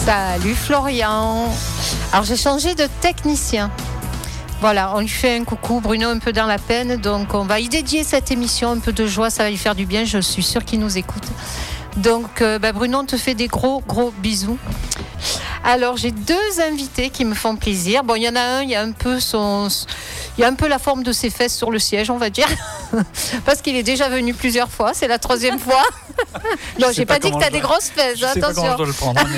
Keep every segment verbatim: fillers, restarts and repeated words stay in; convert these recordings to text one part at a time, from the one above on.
Salut Florian. Alors j'ai changé de technicien. Voilà, on lui fait un coucou, Bruno un peu dans la peine, donc on va y dédier cette émission, un peu de joie, ça va lui faire du bien, je suis sûre qu'il nous écoute. Donc euh, bah Bruno, on te fait des gros gros bisous. Alors j'ai deux invités qui me font plaisir. Bon, il y en a un, il y a un peu son, il y a un peu la forme de ses fesses sur le siège, on va dire, parce qu'il est déjà venu plusieurs fois. C'est la troisième fois. Non, j'ai pas, pas dit que t'as des grosses fesses. Je sais attention. pas comment je dois le prendre.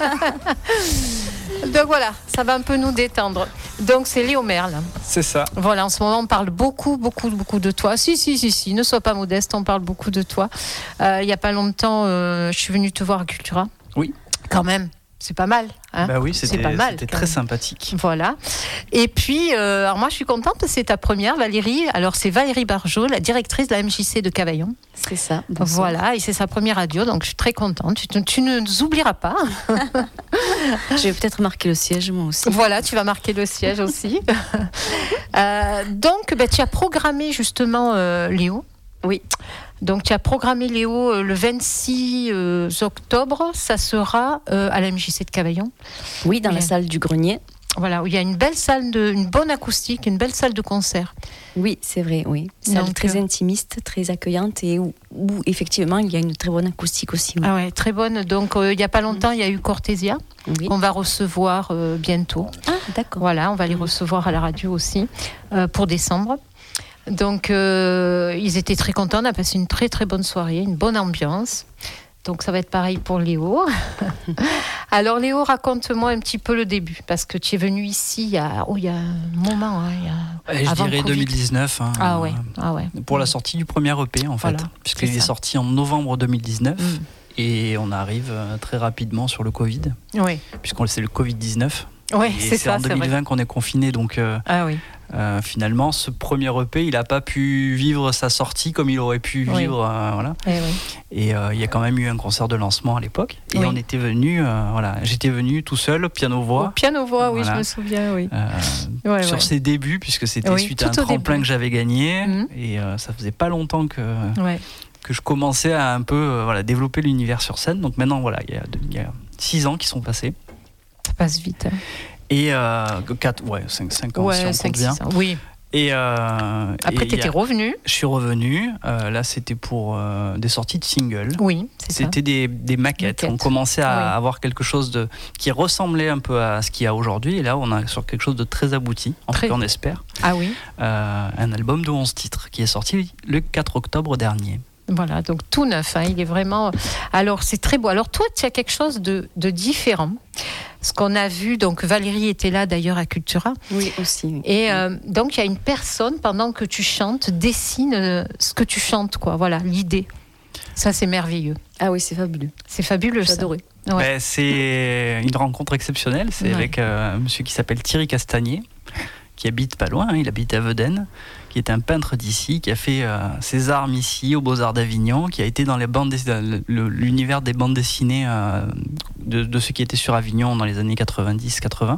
Mais... Donc voilà, ça va un peu nous détendre. Donc c'est Léo Merle. C'est ça. Voilà, en ce moment on parle beaucoup, beaucoup, beaucoup de toi. Si, si, si, si, ne sois pas modeste, on parle beaucoup de toi. Euh, il y a pas longtemps, euh, je suis venue te voir à Cultura. Oui. Quand même. C'est pas mal. Hein, bah oui, c'était, c'est pas mal, c'était très sympathique. Voilà. Et puis, euh, alors moi, je suis contente, c'est ta première, Valérie. Alors, c'est Valérie Barjot, la directrice de la M J C de Cavaillon. C'est ça. Bonsoir. Voilà, et c'est sa première radio, donc je suis très contente. Tu, tu ne nous oublieras pas. Je vais peut-être marquer le siège, moi aussi. Voilà, tu vas marquer le siège aussi. euh, donc, bah, tu as programmé justement euh, Léo. Oui. Donc, tu as programmé Léo euh, le vingt-six euh, octobre. Ça sera euh, à la M J C de Cavaillon. Oui, dans oui. la salle du Grenier. Voilà, où il y a une belle salle, de, une bonne acoustique, une belle salle de concert. Oui, c'est vrai, oui. Salle Donc, très euh... intimiste, très accueillante et où, où, effectivement, il y a une très bonne acoustique aussi. Oui. Ah ouais, très bonne. Donc, euh, il n'y a pas longtemps, mmh. il y a eu Cortésia, oui. qu'on va recevoir euh, bientôt. Ah, d'accord. Voilà, on va les recevoir à la radio aussi euh, pour décembre. Donc, euh, ils étaient très contents. On a passé une très, très bonne soirée, une bonne ambiance. Donc, ça va être pareil pour Léo. Alors, Léo, raconte-moi un petit peu le début, parce que tu es venu ici il y a, oh, il y a un moment. Hein, il y a, ouais, je dirais deux mille dix-neuf. Hein, ah, ouais, ah ouais. Pour la sortie du premier E P, en fait, voilà, puisqu'il est, est sorti en novembre deux mille dix-neuf. Mm. Et on arrive très rapidement sur le Covid, oui. puisqu'on c'est le covid dix-neuf. Oui, et c'est, c'est ça. en deux mille vingt c'est vrai. qu'on est confiné, donc euh, ah, oui. euh, finalement, ce premier E P, il n'a pas pu vivre sa sortie comme il aurait pu oui. vivre. Euh, voilà. Et oui. Et euh, il y a quand même eu un concert de lancement à l'époque. Et oui. on était venu, euh, voilà, j'étais venu tout seul, piano-voix. Au piano-voix, oui, voilà. je me souviens, oui. Euh, ouais, sur ouais. ses débuts, puisque c'était oui, suite à un tremplin que j'avais gagné. Mmh. Et euh, ça faisait pas longtemps que... Ouais. que je commençais à un peu euh, voilà, développer l'univers sur scène. Donc maintenant, voilà, il y a, il y a six ans qui sont passés. Ça passe vite. Hein. Et euh, quatre, ouais, cinq, cinq ans ouais, si on cinq, compte bien. Ans, oui. Et euh, après, tu étais revenu. Je suis revenu. Euh, là, c'était pour euh, des sorties de singles. Oui, c'est C'était ça. des, des maquettes. maquettes. On commençait à oui. avoir quelque chose de, qui ressemblait un peu à ce qu'il y a aujourd'hui. Et là, on est sur quelque chose de très abouti, en très... tout cas, on espère. Ah oui. Euh, un album de onze titres qui est sorti le quatre octobre dernier. Voilà, donc tout neuf, hein, il est vraiment... Alors, c'est très beau. Alors, toi, tu as quelque chose de, de différent. Ce qu'on a vu, donc Valérie était là d'ailleurs à Cultura. Oui, aussi. Oui. Et euh, donc, il y a une personne, pendant que tu chantes, dessine euh, ce que tu chantes, quoi. Voilà, l'idée. Ça, c'est merveilleux. Ah oui, c'est fabuleux. C'est fabuleux, j'ai adoré. Ouais. Ben, c'est une rencontre exceptionnelle. C'est ouais. avec euh, un monsieur qui s'appelle Thierry Castagnier, qui habite pas loin, hein, il habite à Vedène, qui est un peintre d'ici, qui a fait euh, ses armes ici, aux Beaux-Arts d'Avignon, qui a été dans les bandes, le, l'univers des bandes dessinées euh, de, de ceux qui étaient sur Avignon dans les années quatre-vingt-dix quatre-vingts,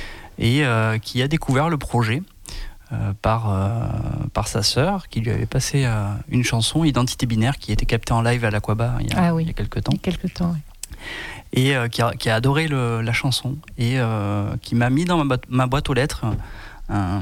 et euh, qui a découvert le projet euh, par, euh, par sa sœur, qui lui avait passé euh, une chanson, Identité binaire, qui était captée en live à l'Aquaba il y a, ah oui. il y a quelques temps. Il y a quelques temps, oui. Et euh, qui, a, qui a adoré le, la chanson, et euh, qui m'a mis dans ma boîte, ma boîte aux lettres un...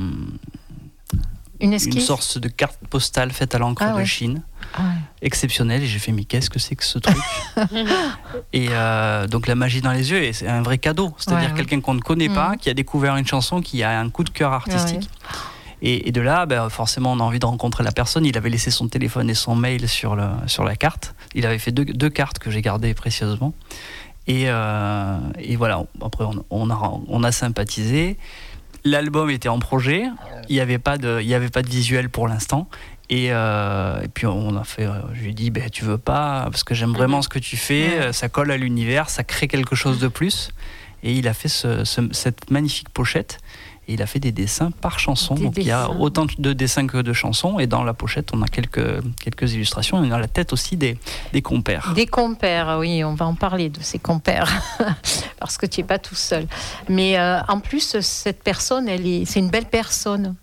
Une, une sorte de carte postale faite à l'encre ah de ouais. Chine, ah ouais. exceptionnelle. Et j'ai fait, mais qu'est-ce que c'est que ce truc? Et euh, donc la magie dans les yeux, et c'est un vrai cadeau. C'est-à-dire ouais, quelqu'un ouais. qu'on ne connaît pas, mmh. qui a découvert une chanson, qui a un coup de cœur artistique. Ah ouais. et, et de là, ben, forcément, on a envie de rencontrer la personne. Il avait laissé son téléphone et son mail sur, le, sur la carte. Il avait fait deux, deux cartes que j'ai gardées précieusement. Et, euh, et voilà, après, on, on, a, on a sympathisé. L'album était en projet, il n'y avait pas de, il y avait pas de visuel pour l'instant, et, euh, et puis on a fait, je lui ai dit, ben tu veux pas, parce que j'aime vraiment ce que tu fais, ouais. ça colle à l'univers, ça crée quelque chose de plus, et il a fait ce, ce, cette magnifique pochette. Et il a fait des dessins par chanson, des donc dessins. Il y a autant de dessins que de chansons, et dans la pochette on a quelques, quelques illustrations, et dans la tête aussi des, des compères. Des compères, oui, on va en parler de ces compères, parce que tu n'es pas tout seul. Mais euh, en plus, cette personne, elle est, c'est une belle personne.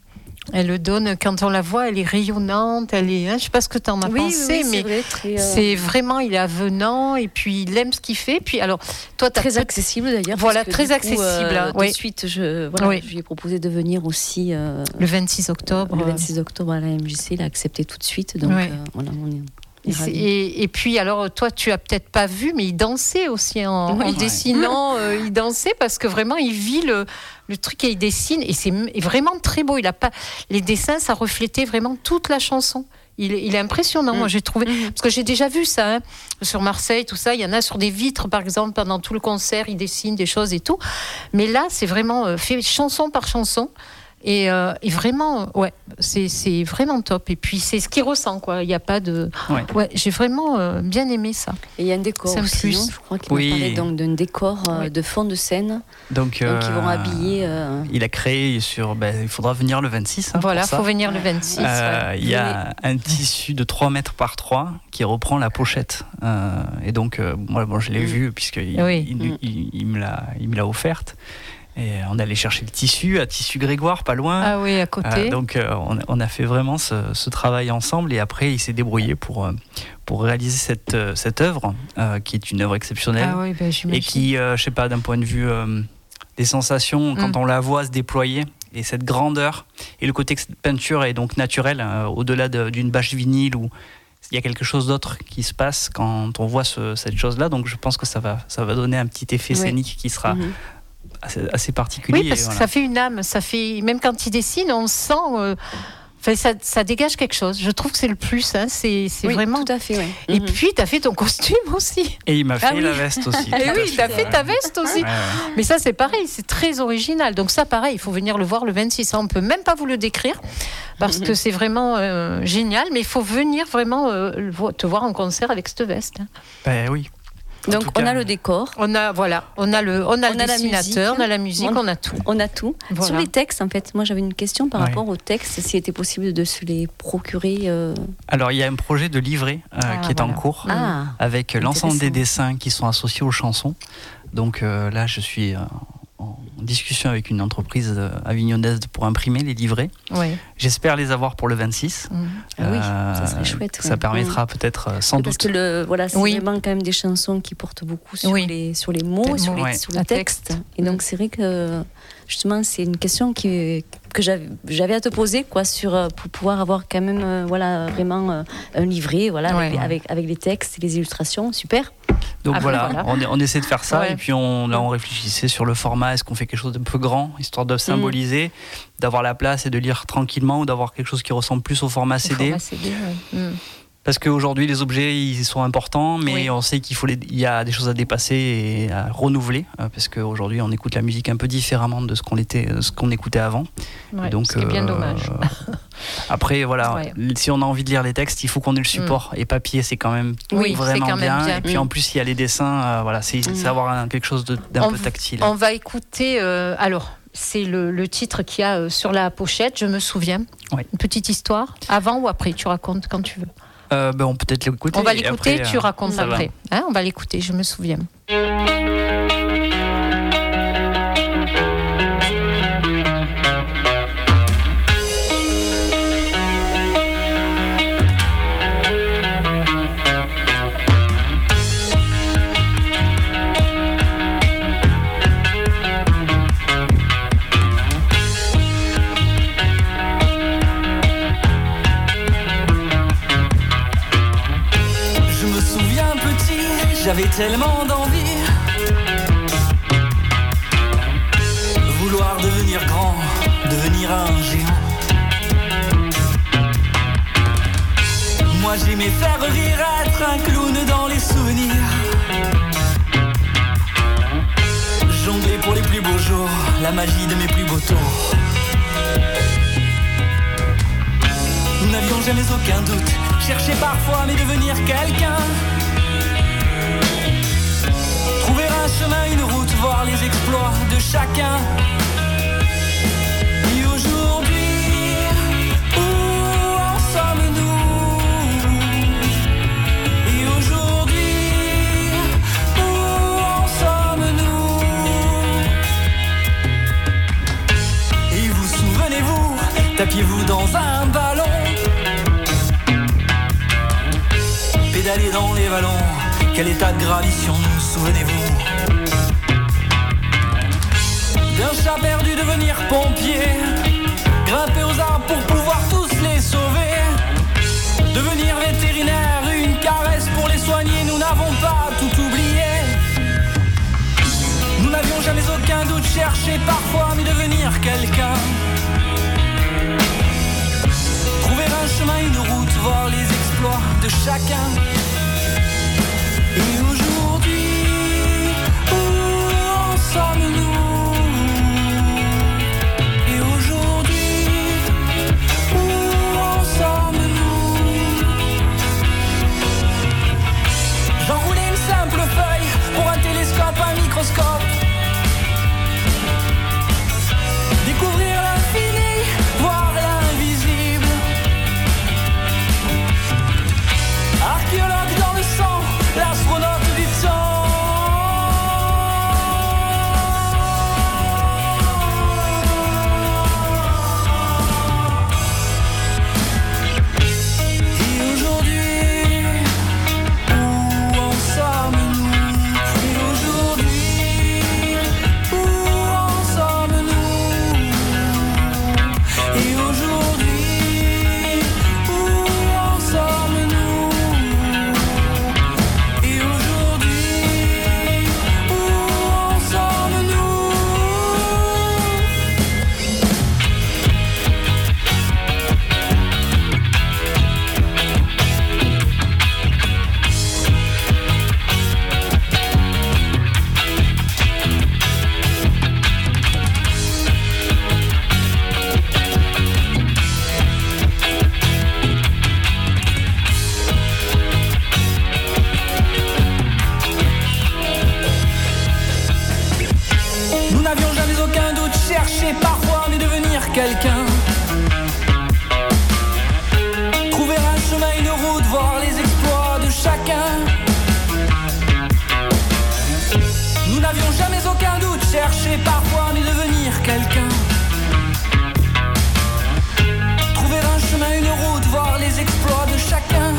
Elle le donne, quand on la voit, elle est rayonnante, elle est, hein, je ne sais pas ce que tu en as oui, pensé, oui, mais c'est, vrai, très, euh... c'est vraiment, il est avenant et puis il aime ce qu'il fait. Puis alors, toi, t'as très peut- accessible d'ailleurs. Voilà, parce que, très du coup, accessible. Euh, hein, de oui. suite, je, voilà, oui. je lui ai proposé de venir aussi euh, le vingt-six octobre. Le vingt-six octobre à la M J C, il a accepté tout de suite. Donc oui. euh, voilà, on est. Et, et, et puis alors toi tu as peut-être pas vu mais il dansait aussi en, oui. en dessinant euh, il dansait parce que vraiment il vit le, le truc et il dessine et c'est vraiment très beau. Il a pas les dessins, ça reflétait vraiment toute la chanson. Il, il est impressionnant, mmh. moi j'ai trouvé, mmh. parce que j'ai déjà vu ça hein, sur Marseille, tout ça. Il y en a sur des vitres, par exemple, pendant tout le concert, ils dessinent des choses et tout. Mais là, c'est vraiment euh, fait chanson par chanson. Et, euh, et vraiment, ouais, c'est, c'est vraiment top. Et puis, c'est ce qu'il ressent, quoi. Il n'y a pas de... Ouais, ouais j'ai vraiment euh, bien aimé ça. Et il y a un décor c'est un aussi, plus. Non je crois qu'il oui. m'a parlé donc, d'un décor euh, oui. de fond de scène. Donc, euh, donc ils vont habiller... Euh... Il a créé sur... Ben, il faudra venir le vingt-six. Hein, voilà, il faut venir ouais. le vingt-six. Euh, ouais. Il y a un tissu de trois mètres par trois qui reprend la pochette. Euh, et donc, euh, moi, bon, je l'ai mmh. vu puisqu'il oui. il, mmh. il, il, me l'a, il me l'a offerte. Et on allait chercher le tissu à Tissu Grégoire, pas loin. Ah oui, à côté. Euh, donc euh, on, on a fait vraiment ce, ce travail ensemble et après il s'est débrouillé pour, pour réaliser cette, cette œuvre euh, qui est une œuvre exceptionnelle. Ah oui, ben, et qui, euh, je sais pas, d'un point de vue euh, des sensations, quand mm. on la voit se déployer et cette grandeur et le côté que cette peinture est donc naturelle, euh, au-delà de, d'une bâche vinyle où il y a quelque chose d'autre qui se passe quand on voit ce, cette chose-là. Donc je pense que ça va, ça va donner un petit effet oui. scénique qui sera... Mm-hmm. Assez, assez particulier. Oui, parce que voilà. ça fait une âme. Ça fait, même quand il dessine, on sent. Euh, enfin, ça, ça dégage quelque chose. Je trouve que c'est le plus. Hein, c'est c'est oui, vraiment. Tout à fait. Ouais. Et mm-hmm. puis, tu as fait ton costume aussi. Et il m'a fait ah, la oui. veste aussi. Et oui, tu as fait ta veste aussi. Ouais, ouais. Mais ça, c'est pareil. C'est très original. Donc, ça, pareil, il faut venir le voir le vingt-six. On ne peut même pas vous le décrire parce mm-hmm. que c'est vraiment euh, génial. Mais il faut venir vraiment euh, te voir en concert avec cette veste. Hein. Ben oui. Donc on cas, a le décor, on a voilà, on a le, on a on le a dessinateur, musique, on a la musique, on, on a tout, on a tout. Voilà. Sur les textes, en fait, moi j'avais une question par ouais. rapport aux textes, s'il était possible de se les procurer. Euh... Alors il y a un projet de livret euh, ah, qui est voilà. en cours, ah, avec l'ensemble des dessins qui sont associés aux chansons. Donc euh, là, je suis euh, en discussion avec une entreprise avignonnaise pour imprimer les livrets. Oui. J'espère les avoir pour le vingt-six. Mmh. Ah oui, euh, ça serait chouette. Ça ouais. permettra mmh. peut-être, euh, sans Parce doute. Parce que le, voilà, c'est oui. vraiment quand même des chansons qui portent beaucoup sur, oui. les, sur les mots, les sur, mots. les, Ouais. sur le texte. texte. Et donc c'est vrai que justement c'est une question qui, que j'avais, j'avais à te poser quoi, sur, pour pouvoir avoir quand même euh, voilà, vraiment euh, un livret voilà, ouais. avec, avec, avec les textes et les illustrations. Super. Donc ah voilà, voilà. On, on essaie de faire ça ouais. et puis on, là on réfléchissait sur le format, est-ce qu'on fait quelque chose d'un peu grand, histoire de symboliser, mmh. d'avoir la place et de lire tranquillement ou d'avoir quelque chose qui ressemble plus au format C D. Format C D ouais. mmh. Parce qu'aujourd'hui les objets ils sont importants, mais oui. on sait qu'il faut les, il y a des choses à dépasser et à renouveler, parce qu'aujourd'hui on écoute la musique un peu différemment de ce qu'on, était, ce qu'on écoutait avant. Ouais, et donc, ce qui est bien euh, dommage. Après voilà, ouais. si on a envie de lire les textes, il faut qu'on ait le support. Mmh. Et papier c'est quand même oui, vraiment c'est quand bien. même bien. Et puis mmh. en plus il y a les dessins, euh, voilà, c'est, mmh. c'est avoir un, quelque chose de, d'un on peu v- tactile. On va écouter, euh, alors c'est le, le titre qu'il y a euh, sur la pochette, je me souviens. Ouais. Une petite histoire, avant ou après, tu racontes quand tu veux. Euh, ben on peut peut-être l'écouter. On va l'écouter, après, tu euh, racontes après. Hein, on va l'écouter, je me souviens. J'avais tellement d'envie, vouloir devenir grand, devenir un géant. Moi j'aimais faire rire, être un clown dans les souvenirs, jongler pour les plus beaux jours, la magie de mes plus beaux tours. Nous n'avions jamais aucun doute, chercher parfois mais devenir quelqu'un. Trouver un chemin, une route, voir les exploits de chacun. Et aujourd'hui, où en sommes-nous? Et aujourd'hui, où en sommes-nous? Et vous souvenez-vous, tapiez-vous pédaler dans les vallons. Quel état de gravité nous, souvenez-vous? D'un chat perdu devenir pompier, grimper aux arbres pour pouvoir tous les sauver. Devenir vétérinaire, une caresse pour les soigner, nous n'avons pas tout oublié. Nous n'avions jamais aucun doute, cherché parfois mais devenir quelqu'un. Trouver un chemin, une route, voir les exploits de chacun. Et aujourd'hui, où en sommes-nous? Et aujourd'hui, où en sommes-nous? J'enroulais une simple feuille pour un télescope, un microscope. Découvrir l'infini, voir l'invisible. Archéologue dans le sang, l'astronaute du temps. Et aujourd'hui, où en sommes-nous? Et aujourd'hui, où en sommes-nous? Et aujourd'hui, où en sommes-nous? Et aujourd'hui, où en sommes-nous? Nous n'avions jamais aucun doute, cherché parfois mais devenir quelqu'un. Trouver un chemin, une route, voir les exploits de chacun. Nous n'avions jamais aucun doute, cherché parfois mais devenir quelqu'un. Trouver un chemin, une route, voir les exploits de chacun.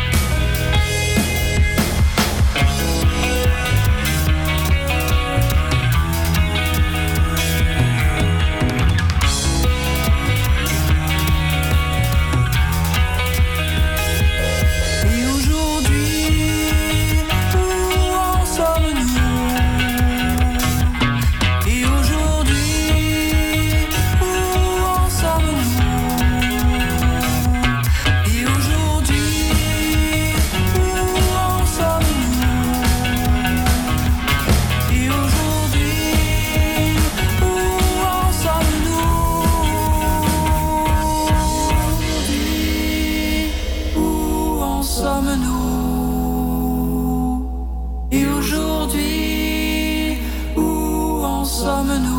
Et aujourd'hui, où en sommes-nous? Et aujourd'hui, où en sommes-nous? Et aujourd'hui, où en sommes-nous? Et aujourd'hui, où en sommes-nous? Où en sommes-nous? Et aujourd'hui, où en sommes-nous?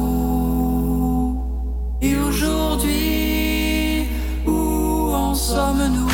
Et aujourd'hui, où en sommes-nous?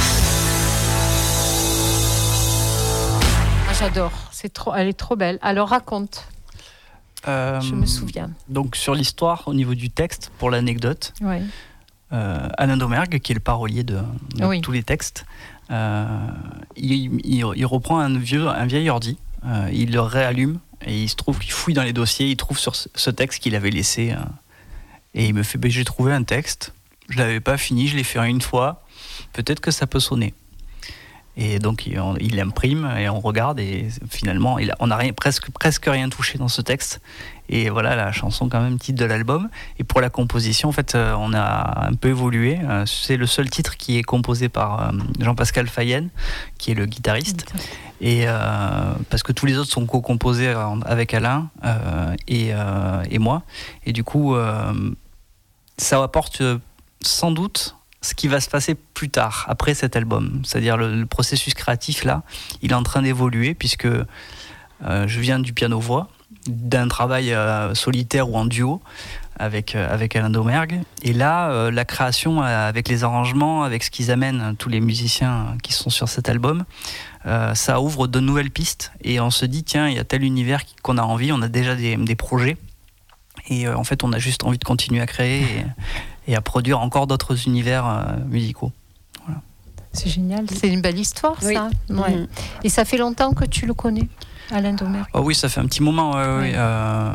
Ah, j'adore, c'est trop, elle est trop belle. Alors raconte, Euh, je me souviens. Donc sur l'histoire, au niveau du texte, pour l'anecdote, Ouais. euh, Alain Domergue, qui est le parolier de, de Oui. tous les textes, euh, il, il- il reprend un, vieux, un vieil ordi, euh, il le réallume et il se trouve qu'il fouille dans les dossiers, il trouve sur ce, ce texte qu'il avait laissé euh, et il me fait bah, j'ai trouvé un texte, je l'avais pas fini, je l'ai fait en une fois, peut-être que ça peut sonner. Et donc il, on- il l'imprime et on regarde et finalement il a- on n'a rien, presque, presque rien touché dans ce texte. Et voilà la chanson quand même titre de l'album. Et pour la composition en fait euh, on a un peu évolué. Euh, c'est le seul titre qui est composé par euh, Jean-Pascal Fayenne qui est le guitariste. Et euh, parce que tous les autres sont co-composés en- avec Alain euh, et, euh, et moi. Et du coup euh, ça apporte euh, sans doute ce qui va se passer plus tard, après cet album. C'est-à-dire le, le processus créatif, là, il est en train d'évoluer, puisque euh, je viens du piano-voix, d'un travail euh, solitaire ou en duo avec, euh, avec Alain Domergue. Et là, euh, la création, euh, avec les arrangements, avec ce qu'ils amènent, tous les musiciens qui sont sur cet album, euh, ça ouvre de nouvelles pistes. Et on se dit, tiens, il y a tel univers qu'on a envie, on a déjà des, des projets. Et euh, en fait, on a juste envie de continuer à créer et, et à produire encore d'autres univers euh, musicaux. Voilà. C'est génial, c'est une belle histoire, oui. ça. Ouais. Mmh. Et ça fait longtemps que tu le connais, Alain Domergue? Oh oui, ça fait un petit moment. Euh, oui. euh,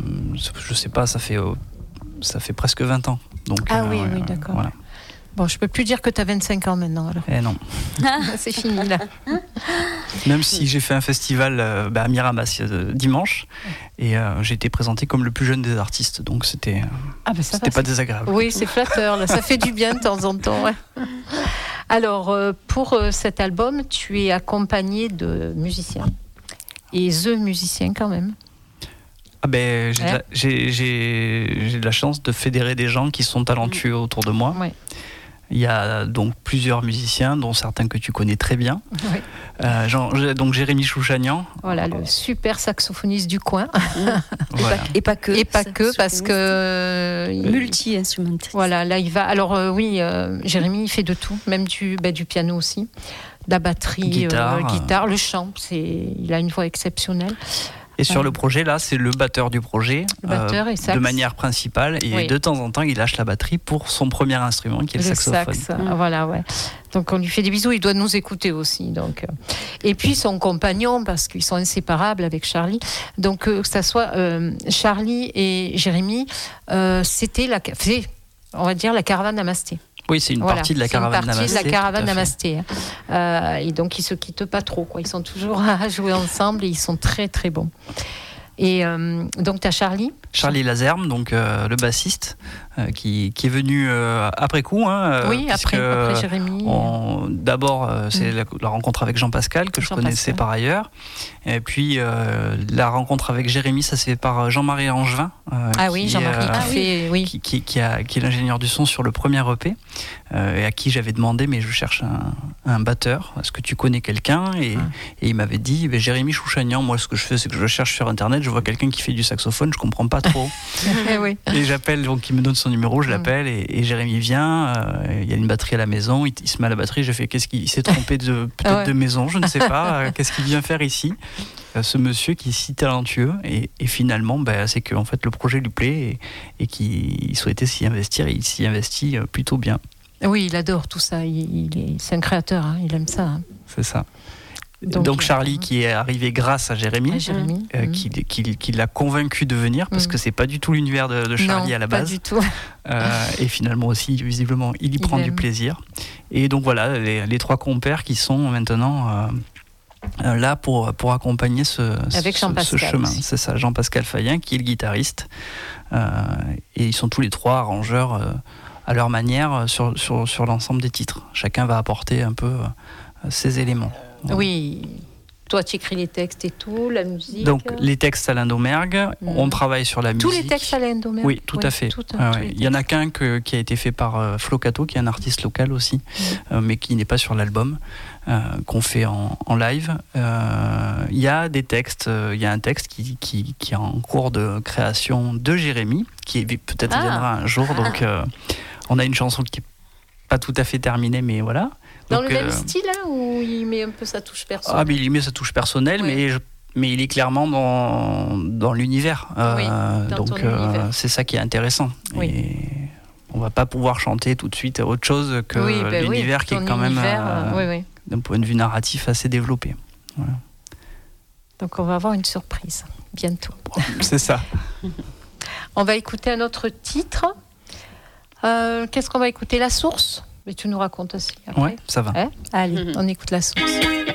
je sais pas, ça fait, euh, ça fait presque vingt ans. Donc, ah euh, oui, euh, oui, d'accord. Voilà. Bon, je peux plus dire que tu as vingt-cinq ans maintenant, alors. Eh non. C'est fini, là. Même si j'ai fait un festival euh, bah, à Miramas euh, dimanche, et euh, j'ai été présenté comme le plus jeune des artistes, donc c'était, euh, ah ben ça c'était va, pas c'est... désagréable. Oui, c'est flatteur, là. Ça fait du bien de temps en temps. Ouais. Alors, euh, pour euh, cet album, tu es accompagné de musiciens. Et the musiciens, quand même. Ah ben, j'ai, ouais. de la, j'ai, j'ai, j'ai de la chance de fédérer des gens qui sont talentueux autour de moi. Ouais. Il y a donc plusieurs musiciens, dont certains que tu connais très bien. Oui. Euh, Jean, donc Jérémy Chouchagnan. Voilà, le super saxophoniste du coin. Voilà. Et pas que. Et pas que, parce que... Multi-instrumentiste. Voilà, là, il va... Alors, euh, oui, euh, Jérémy, il fait de tout, même du, bah, du piano aussi, de la batterie, guitare, euh, guitare le chant. C'est... Il a une voix exceptionnelle. Et sur le projet, là, c'est le batteur du projet, le batteur euh, et sax. de manière principale. Et oui. de temps en temps, il lâche la batterie pour son premier instrument, qui est le, le saxophone. Sax, mmh. Voilà, ouais. Donc, on lui fait des bisous. Il doit nous écouter aussi. Donc. Et puis, son compagnon, parce qu'ils sont inséparables avec Charlie. Donc, euh, que ça soit euh, Charlie et Jérémy, euh, c'était, la, c'était, on va dire, la caravane Namasté. Oui, c'est une voilà, partie de la caravane Namasté. C'est une partie de la caravane Namasté. Euh, et donc, ils ne se quittent pas trop, quoi. Ils sont toujours à jouer ensemble et ils sont très, très bons. Et euh, donc, tu as Charlie Charlie Lazerme, donc euh, le bassiste, euh, qui, qui est venu euh, après coup. Hein, oui, après, après Jérémy. On, d'abord, euh, c'est mmh. la, la rencontre avec Jean-Pascal, que Jean je connaissais Pascal. Par ailleurs. Et puis, euh, la rencontre avec Jérémy, ça s'est fait par Jean-Marie Angevin. Euh, ah oui, Jean-Marie, euh, qui, fait, oui. qui, qui, qui, a, qui est l'ingénieur du son sur le premier E P, euh, et à qui j'avais demandé, mais je cherche un, un batteur, est-ce que tu connais quelqu'un? Et, ah. et il m'avait dit, bah, Jérémy Chouchagnan, moi ce que je fais, c'est que je cherche sur Internet, je vois quelqu'un qui fait du saxophone, je comprends pas trop. et, oui. et j'appelle, donc il me donne son numéro, je l'appelle, et, et Jérémy vient, euh, il y a une batterie à la maison, il, il se met à la batterie, j'ai fait, qu'est-ce qu'il il s'est trompé de, peut-être ouais. de maison, je ne sais pas, qu'est-ce qu'il vient faire ici? Ce monsieur qui est si talentueux, et, et finalement bah, c'est que en fait, le projet lui plaît et, et qu'il souhaitait s'y investir, et il s'y investit plutôt bien. Oui, il adore tout ça, il, il est, c'est un créateur, hein, il aime ça. Hein. C'est ça. Donc, Donc Charlie, qui est arrivé grâce à Jérémy, ouais, Jérémy. Euh, mmh. qui, qui, qui l'a convaincu de venir, parce mmh. que c'est pas du tout l'univers de, de Charlie non, à la base. Pas du tout. Euh, et finalement aussi, visiblement, il y il prend aime. du plaisir. Et donc voilà, les, les trois compères qui sont maintenant... Euh, Euh, là pour, pour accompagner ce, Avec ce, ce chemin. Aussi. C'est ça, Jean-Pascal Fayen qui est le guitariste. Euh, et ils sont tous les trois arrangeurs euh, à leur manière sur, sur, sur l'ensemble des titres. Chacun va apporter un peu euh, ses éléments. Voilà. Oui, toi tu écris les textes et tout, la musique. Donc les textes Alain Domergue, mmh. on travaille sur la tous musique. Tous les textes Alain Domergue. Oui, tout oui, à fait. Tout, ah, ouais. Il y en a qu'un que, qui a été fait par euh, Flo Cato, qui est un artiste local aussi, mmh. euh, mais qui n'est pas sur l'album. Euh, qu'on fait en, en live. Il euh, y a des textes, il euh, y a un texte qui, qui, qui est en cours de création de Jérémy, qui est, peut-être ah. viendra un jour. Donc, euh, on a une chanson qui n'est pas tout à fait terminée, mais voilà. Dans donc, le même style, hein, où il met un peu sa touche personnelle? Ah, mais il met sa touche personnelle, oui. mais, je, mais il est clairement dans, dans l'univers. Oui, dans donc, ton univers. C'est ça qui est intéressant. Oui. Et on ne va pas pouvoir chanter tout de suite autre chose que oui, bah l'univers oui, qui est quand univers, même... Euh, oui, oui. d'un point de vue narratif assez développé. Voilà. Donc on va avoir une surprise bientôt. C'est ça. On va écouter un autre titre. Euh, qu'est-ce qu'on va écouter? La Source? Mais tu nous racontes aussi après. Ouais, ça va. Hein? Allez, mm-hmm. on écoute La Source.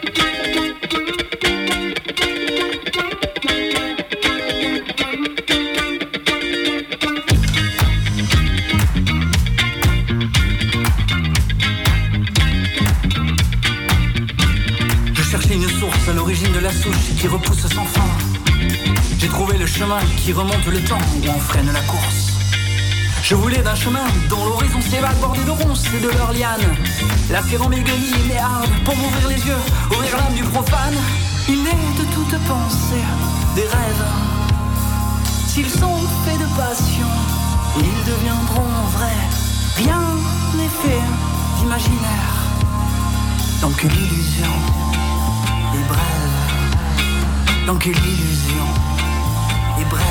Une source à l'origine de la souche qui repousse sans fin. J'ai trouvé le chemin qui remonte le temps où on freine la course. Je voulais d'un chemin dont l'horizon s'évade bordé de ronces et de leurs lianes. La céramique guenille et arde pour m'ouvrir les yeux, ouvrir l'âme du profane. Il naît de toute pensée des rêves. S'ils sont faits de passion, ils deviendront vrais. Rien n'est fait d'imaginaire, donc l'illusion est brève, donc l'illusion est brève.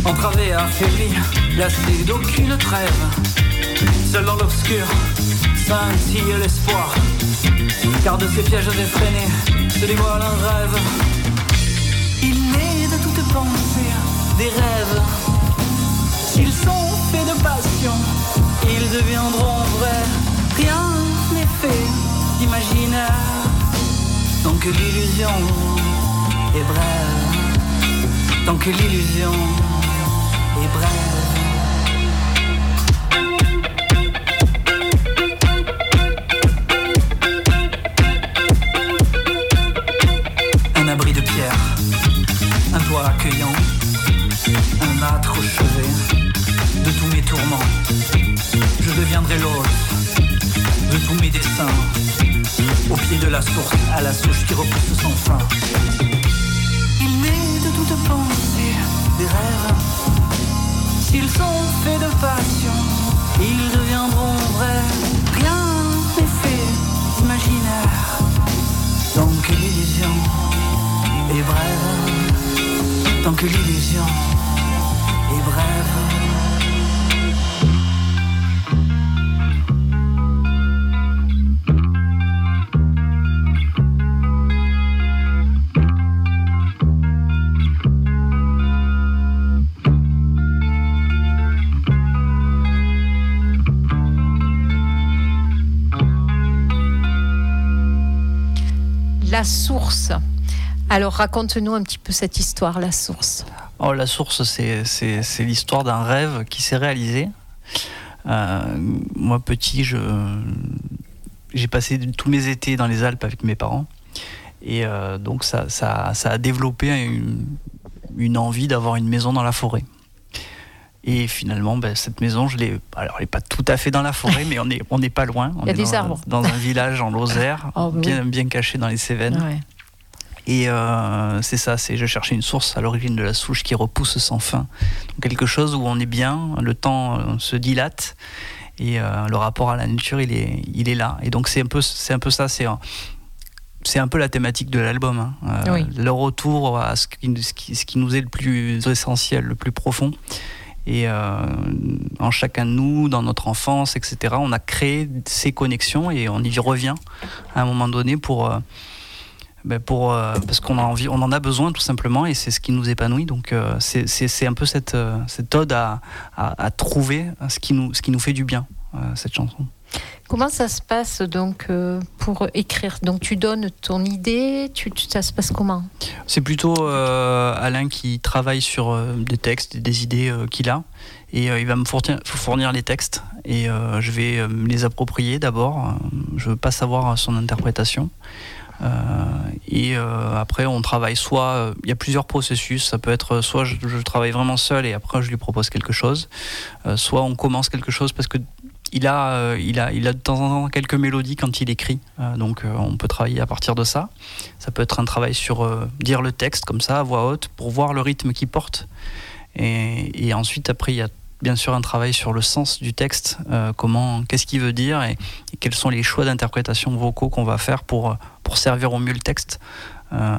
entravé, affaibli, lassé d'aucune trêve. Seul dans l'obscur, scintille l'espoir, car de ces pièges effrénés se dévoile un rêve. Il naît de toute pensée des rêves. S'ils sont faits de passion, ils deviendront vrais. Rien n'est fait d'imaginaire, tant que l'illusion est brève. Tant que l'illusion est brève. Un abri de pierre, un toit accueillant, un âtre au chevet de tous mes tourments. Je deviendrai l'hôte de tous mes dessins, au pied de la source, à la souche qui repousse sans fin. Il naît de toute pensée des rêves. S'ils sont faits de passion, ils deviendront vrais. Rien n'est fait d'imaginaire, tant que l'illusion est brève. Tant que l'illusion est brève. La source. Alors raconte-nous un petit peu cette histoire, la source. Oh, la source, c'est, c'est, c'est l'histoire d'un rêve qui s'est réalisé. Euh, moi, petit, je, j'ai passé tous mes étés dans les Alpes avec mes parents. Et euh, donc, ça, ça, ça a développé une, une envie d'avoir une maison dans la forêt. Et finalement, ben, cette maison, je l'ai. Alors, elle n'est pas tout à fait dans la forêt, mais on n'est on est pas loin. On Il y a est des dans, arbres. Dans un village en Lozère, oh, bah bien, oui. bien caché dans les Cévennes. Ouais. Et euh, c'est ça, c'est je cherchais une source à l'origine de la souche qui repousse sans fin. Donc, quelque chose où on est bien, le temps euh, se dilate et euh, le rapport à la nature, il est, il est là. Et donc c'est un peu, c'est un peu ça, c'est un, c'est un peu la thématique de l'album. Hein. Euh, oui. Le retour à ce qui, ce, qui, ce qui nous est le plus essentiel, le plus profond. Et euh, en chacun de nous, dans notre enfance, et cetera, on a créé ces connexions et on y revient à un moment donné pour... Euh, Ben pour, euh, parce qu'on a envie, on en a besoin tout simplement et c'est ce qui nous épanouit. Donc euh, c'est, c'est, c'est un peu cette, euh, cette ode à, à, à trouver ce qui, nous, ce qui nous fait du bien, euh, cette chanson. Comment ça se passe donc euh, pour écrire? Donc tu donnes ton idée, tu, tu, ça se passe comment? C'est plutôt euh, Alain qui travaille sur euh, des textes, des idées euh, qu'il a et euh, il va me fournir, fournir les textes et euh, je vais euh, me les approprier d'abord. Je veux pas savoir son interprétation. Euh, et euh, après on travaille soit il euh, y a plusieurs processus, ça peut être soit je, je travaille vraiment seul et après je lui propose quelque chose, euh, soit on commence quelque chose parce que il a, euh, il a, il a de temps en temps quelques mélodies quand il écrit, euh, donc euh, on peut travailler à partir de ça. Ça peut être un travail sur euh, dire le texte comme ça à voix haute pour voir le rythme qu'il porte et, et ensuite après il y a bien sûr un travail sur le sens du texte, euh, comment, qu'est-ce qu'il veut dire et, et quels sont les choix d'interprétation vocaux qu'on va faire pour, pour servir au mieux le texte. Euh,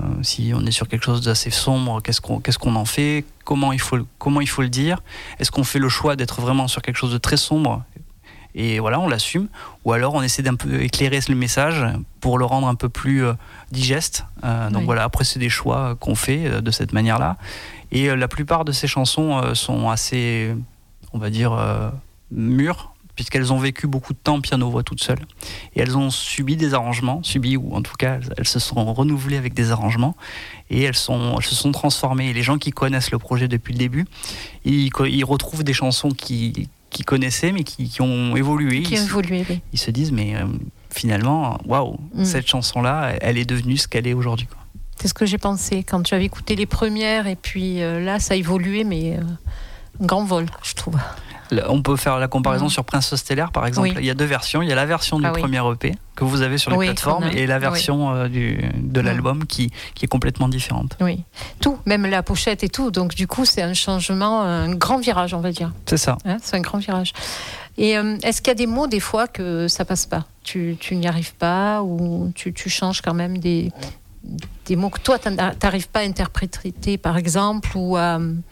si on est sur quelque chose d'assez sombre, qu'est-ce qu'on, qu'est-ce qu'on en fait, comment il faut, comment il faut le dire, est-ce qu'on fait le choix d'être vraiment sur quelque chose de très sombre et voilà, on l'assume, ou alors on essaie d'un peu éclairer le message pour le rendre un peu plus euh, digeste. Euh, donc oui. Voilà, après c'est des choix qu'on fait euh, de cette manière-là. Et euh, la plupart de ces chansons euh, sont assez, on va dire, euh, mûres, puisqu'elles ont vécu beaucoup de temps piano-voix toutes seules. Et elles ont subi des arrangements, subi, ou en tout cas, elles, elles se sont renouvelées avec des arrangements, et elles, sont, elles se sont transformées. Et les gens qui connaissent le projet depuis le début, ils, ils retrouvent des chansons qui... qui connaissaient mais qui, qui ont évolué. Qui ont évolué, oui. Ils se disent mais euh, finalement, waouh, mm. cette chanson-là, elle est devenue ce qu'elle est aujourd'hui, quoi. C'est ce que j'ai pensé quand tu avais écouté les premières et puis euh, là ça a évolué mais euh, un grand vol, je trouve. Là, on peut faire la comparaison mmh. sur Prince Stellaire par exemple. Oui. Il y a deux versions. Il y a la version du ah, premier oui. E P que vous avez sur les oui, plateformes et la version oui. euh, du, de l'album mmh. qui, qui est complètement différente. Oui, tout, même la pochette et tout. Donc du coup, c'est un changement, un grand virage, on va dire. C'est ça. Hein, c'est un grand virage. Et euh, est-ce qu'il y a des mots des fois que ça passe pas? Tu, tu n'y arrives pas ou tu, tu changes quand même des, des mots que toi, tu n'arrives pas à interpréter, par exemple, ou à...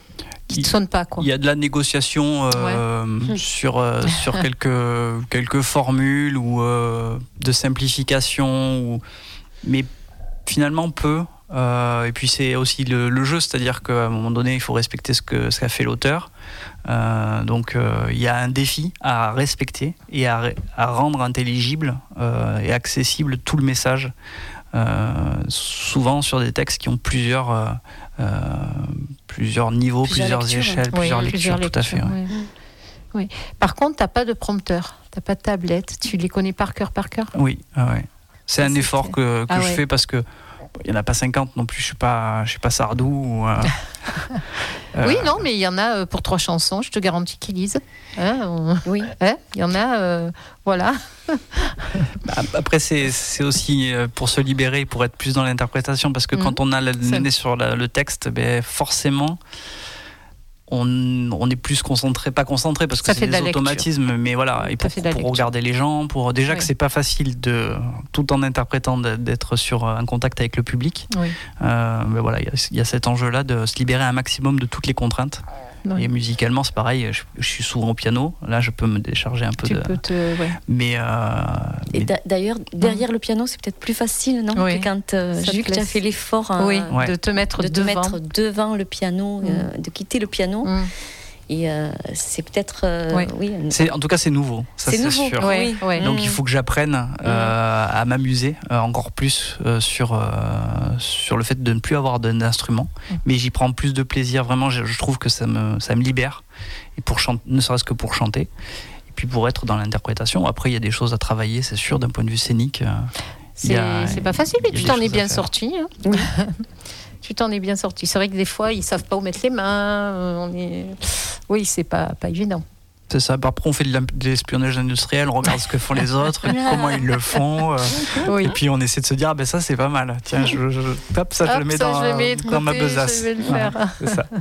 qui ne sonne pas, quoi. Il y a de la négociation euh, ouais. sur, euh, sur quelques, quelques formules ou euh, de simplification, ou... mais finalement peu. Euh, et puis c'est aussi le, le jeu, c'est-à-dire qu'à un moment donné, il faut respecter ce, que, ce qu'a fait l'auteur. Euh, donc euh, il y a un défi à respecter et à, à rendre intelligible euh, et accessible tout le message. Euh, souvent sur des textes qui ont plusieurs, euh, euh, plusieurs niveaux, plusieurs, plusieurs échelles, oui, plusieurs, plusieurs lectures, lectures, tout à fait. Oui. Oui. Oui. Par contre, tu n'as pas de prompteur, tu n'as pas de tablette, tu les connais par cœur, par cœur ? Oui, ah ouais. c'est un c'est effort clair. que, que ah je ouais. fais parce que il n'y en a pas cinquante non plus, je ne suis pas, je suis pas Sardou. Ou, euh, oui, euh, non, mais il y en a pour trois chansons, je te garantis qu'ils lisent. Hein, on... Oui. Hein, il y en a, euh, voilà. Après, c'est, c'est aussi pour se libérer, pour être plus dans l'interprétation, parce que mmh. quand on a le nez sur la, le texte, ben, forcément... On, on est plus concentré, pas concentré parce que ça c'est des automatismes, lecture. Mais voilà, et pour, pour regarder les gens, pour déjà oui. que c'est pas facile de, tout en interprétant, d'être sur un contact avec le public. Oui. Euh, mais voilà, il y, y a cet enjeu-là de se libérer un maximum de toutes les contraintes. Oui. Et musicalement, c'est pareil. Je, je suis souvent au piano. Là, je peux me décharger un peu. Tu de... peux te, ouais. Mais, euh, et mais... d'ailleurs, derrière mmh. le piano, c'est peut-être plus facile, non oui. que quand euh, vu que tu as fait l'effort euh, oui. ouais. de te mettre de devant, te mettre devant le piano, mmh. euh, de quitter le piano. Mmh. Et euh, c'est peut-être, euh, oui. oui. C'est, en tout cas, c'est nouveau. Ça, c'est, c'est nouveau. sûr. Oui, oui. Donc, mmh. il faut que j'apprenne euh, à m'amuser euh, encore plus euh, sur euh, sur le fait de ne plus avoir d'instrument. Mmh. Mais j'y prends plus de plaisir. Vraiment, je, je trouve que ça me ça me libère. Et pour chanter, ne serait-ce que pour chanter. Et puis pour être dans l'interprétation. Après, il y a des choses à travailler, c'est sûr, d'un point de vue scénique. Euh, c'est, a, c'est pas facile. Et tu t'en es bien sorti. Hein. Oui. Tu t'en es bien sorti. C'est vrai que des fois, ils savent pas où mettre les mains. On est... Oui, c'est pas, pas évident. C'est ça. Après, on fait de l'espionnage industriel, on regarde ce que font les autres, comment ils le font. Euh, oui. Et puis, on essaie de se dire, ah ben ça, c'est pas mal. Tiens, je, je, hop, ça, hop, je le mets, ça, dans, je le mets dans côté, ma besace. Je vais le faire. Ouais, c'est ça.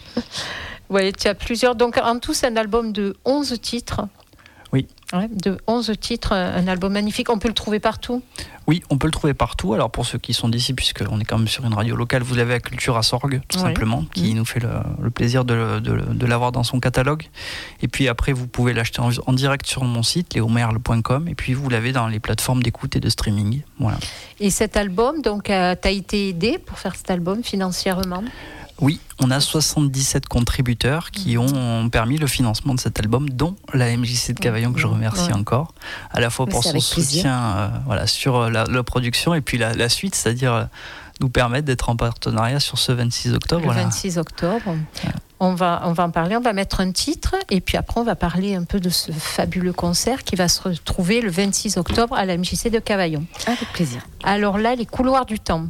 Oui, tu as plusieurs. Donc, en tout, c'est un album de onze titres. Oui. Ouais, de onze titres, un album magnifique. On peut le trouver partout ? Oui, on peut le trouver partout. Alors pour ceux qui sont d'ici, puisqu'on est quand même sur une radio locale, vous avez la Culture à Sorgues, tout oui. simplement, qui mmh. nous fait le, le plaisir de, de, de l'avoir dans son catalogue. Et puis après, vous pouvez l'acheter en, en direct sur mon site, léo merle point com, et puis vous l'avez dans les plateformes d'écoute et de streaming. Voilà. Et cet album, donc, euh, tu as été aidé pour faire cet album financièrement ? Oui, on a soixante-dix-sept contributeurs qui ont permis le financement de cet album, dont la M J C de Cavaillon, que je remercie ouais. encore, à la fois pour son soutien euh, voilà, sur la, la production et puis la, la suite, c'est-à-dire euh, nous permettre d'être en partenariat sur ce vingt-six octobre. Le voilà. vingt-six octobre. Ouais. On va, on va en parler, on va mettre un titre et puis après on va parler un peu de ce fabuleux concert qui va se retrouver le vingt-six octobre à la M J C de Cavaillon. Avec plaisir. Alors là, les couloirs du temps.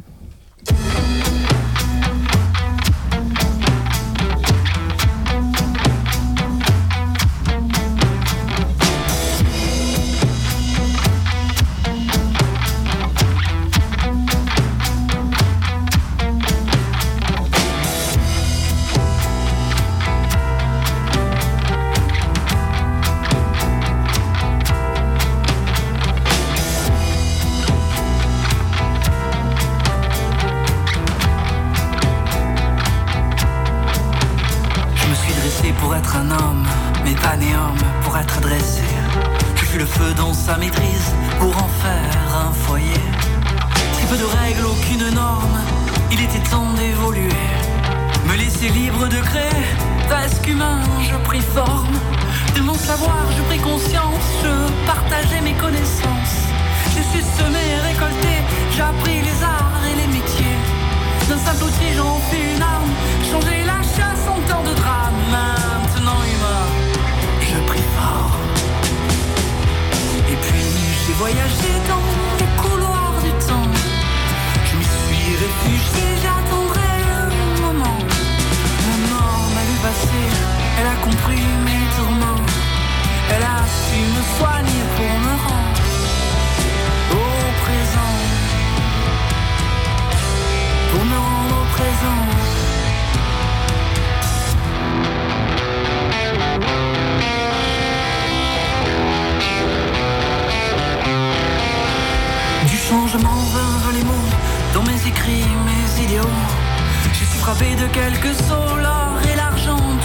Frappé de quelques sauts, l'or et l'argent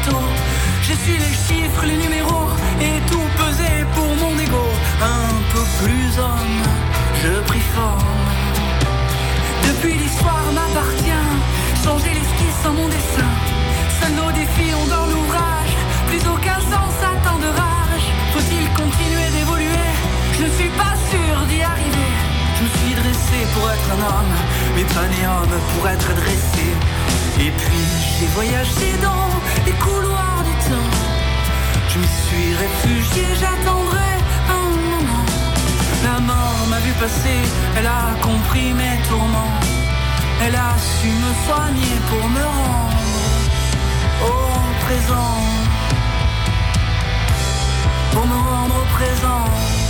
bateau. J'ai su les chiffres, les numéros et tout pesé pour mon ego. Un peu plus homme, je pris forme. Depuis l'histoire m'appartient, changer l'esquisse en mon dessin. Seuls nos défis ont dans l'ouvrage, plus aucun sens à tant de rage. Faut-il continuer d'évoluer? Je ne suis pas sûr d'y arriver. Je me suis dressé pour être un homme, mais pas né homme pour être dressé. Et puis j'ai voyagé dans les couloirs du temps. Je me suis réfugié, j'attendrai un moment. La mort m'a vu passer, elle a compris mes tourments. Elle a su me soigner pour me rendre au présent. Pour me rendre au présent.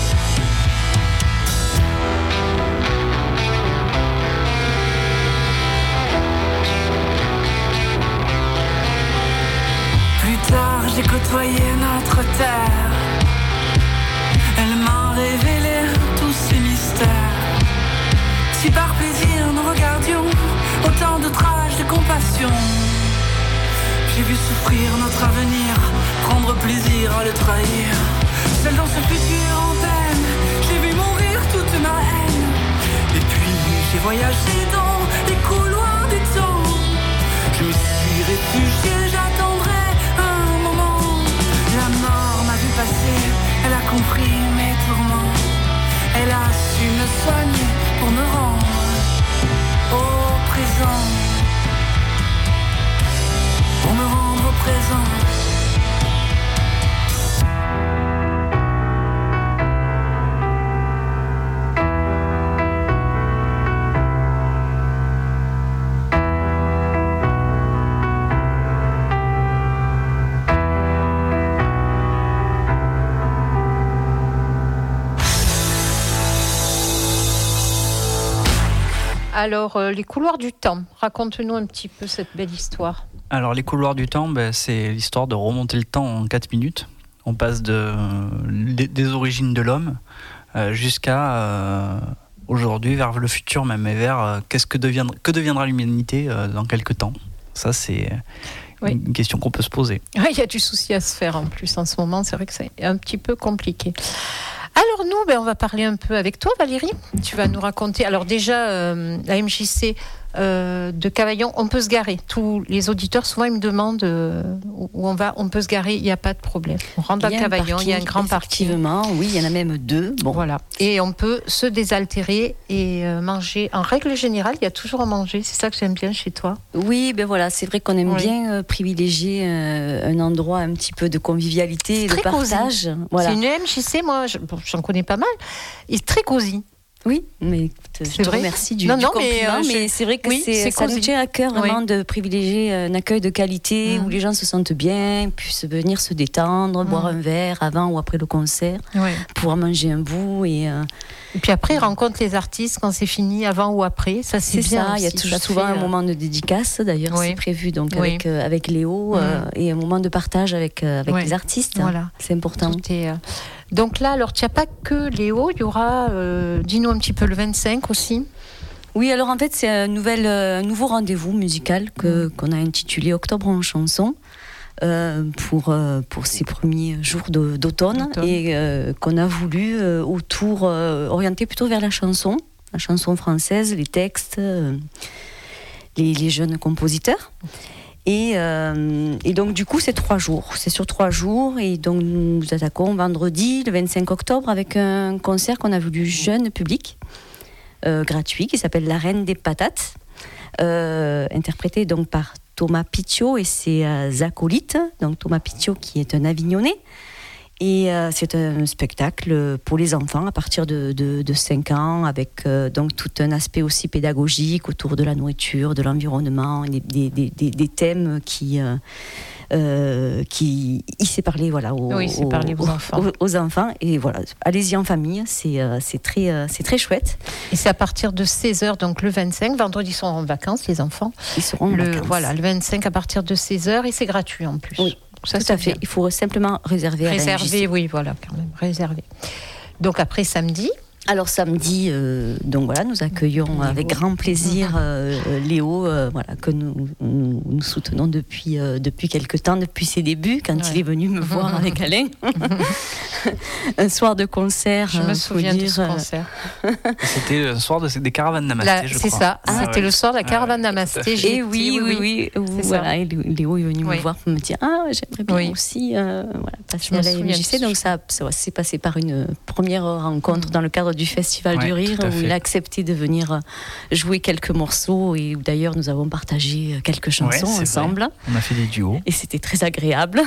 Plus tard, j'ai côtoyé notre terre. Elle m'a révélé tous ses mystères. Si par plaisir nous regardions autant de rage, de compassion, j'ai vu souffrir notre avenir, prendre plaisir à le trahir. Seul dans ce futur en peine, j'ai vu mourir toute ma haine. Et puis j'ai voyagé dans les couloirs du temps. Je me suis réfugié, j'attendrai un moment. La mort m'a vu passer, elle a compris mes tourments. Elle a su me soigner pour me rendre au présent. Pour me rendre au présent. Alors, euh, les couloirs du temps, raconte-nous un petit peu cette belle histoire. Alors, les couloirs du temps, ben, c'est l'histoire de remonter le temps en quatre minutes. On passe de, des, des origines de l'homme euh, jusqu'à euh, aujourd'hui, vers le futur même, et vers euh, qu'est-ce que deviendra, que deviendra l'humanité euh, dans quelques temps. Ça, c'est oui. une question qu'on peut se poser. Il y a du souci à se faire en plus en ce moment, c'est vrai que c'est un petit peu compliqué. Alors nous, ben, on va parler un peu avec toi, Valérie. Tu vas nous raconter. Alors déjà, euh, la M J C euh, de Cavaillon, on peut se garer. Tous les auditeurs, souvent, ils me demandent euh, où on va. On peut se garer, il n'y a pas de problème. On rentre dans Cavaillon, il y a un grand parking. Effectivement, oui, il y en a même deux. Bon. Voilà. Et on peut se désaltérer et euh, manger. En règle générale, il y a toujours à manger. C'est ça que j'aime bien chez toi. Oui, ben voilà, c'est vrai qu'on aime oui. bien euh, privilégier euh, un endroit un petit peu de convivialité et de partage. Voilà. C'est une M J C, moi, je, bon, j'en connais pas mal. Et c'est très cosy. Oui, mais écoute, je te remercie du, non, du non, compliment, mais, euh, mais c'est vrai que oui, c'est, c'est ça nous tient à cœur vraiment oui. de privilégier un accueil de qualité mmh. où les gens se sentent bien, puissent venir se détendre, mmh. boire un verre avant ou après le concert, oui. pouvoir manger un bout et, euh, et puis après ils rencontrent les artistes quand c'est fini, avant ou après, ça c'est, c'est bien. Ça, il y a toujours souvent fait, un euh... moment de dédicace d'ailleurs, oui. c'est prévu donc oui. avec euh, avec Léo mmh. euh, et un moment de partage avec euh, avec oui. les artistes. Voilà, hein. C'est important. Tout est, euh... Donc là, alors, tu n'as pas que Léo, il y aura, euh, dis-nous un petit peu, le vingt-cinq aussi. Oui, alors en fait, c'est un, nouvel, un nouveau rendez-vous musical que, qu'on a intitulé Octobre en chanson euh, pour, euh, pour ces premiers jours de, d'automne, d'automne et euh, qu'on a voulu euh, autour, euh, orienter plutôt vers la chanson, la chanson française, les textes, euh, les, les jeunes compositeurs. Et, euh, et donc du coup c'est trois jours, c'est sur trois jours et donc nous attaquons vendredi le vingt-cinq octobre avec un concert qu'on a voulu jeune public, euh, gratuit, qui s'appelle La Reine des Patates, euh, interprété donc par Thomas Picciot et ses euh, acolytes, donc Thomas Picciot qui est un Avignonnais. Et euh, c'est un spectacle pour les enfants à partir de, de, de cinq ans, avec euh, donc tout un aspect aussi pédagogique autour de la nourriture, de l'environnement, des, des, des, des thèmes qui, euh, euh, qui il s'est parlé voilà, aux, oui, c'est parlé aux, aux, enfants. Aux, aux enfants. Et voilà, allez-y en famille, c'est, euh, c'est, très, euh, c'est très chouette. Et c'est à partir de seize heures, donc le vingt-cinq, vendredi ils seront en vacances, les enfants. Ils seront en le, vacances. Voilà, le vingt-cinq à partir de seize heures et c'est gratuit en plus. Oui. Ça, tout à fait. Bien. Il faut simplement réserver. Réserver, oui, voilà, quand même, réserver. Donc après samedi. Alors samedi, euh, donc voilà, nous accueillons Léo. Avec grand plaisir euh, Léo, euh, voilà, que nous, nous, nous soutenons depuis, euh, depuis quelque temps, depuis ses débuts, quand ouais. il est venu me voir avec Alain. Un soir de concert. Je me souviens dire, de ce concert. C'était le soir de, des caravanes Namasté, la, je c'est crois. C'est ça, ah, c'était ouais. le soir de la caravane ah, ouais, Namasté. Et oui, oui, oui, oui. Voilà, et Léo est venu oui. me voir pour me dire « Ah, j'aimerais bien oui. aussi euh, voilà, passer à la M J C ». Donc ça, ça s'est passé par une première rencontre mmh. dans le cadre du Festival ouais, du Rire, où il a accepté de venir jouer quelques morceaux et où d'ailleurs nous avons partagé quelques chansons ouais, ensemble. Vrai. On a fait des duos. Et c'était très agréable.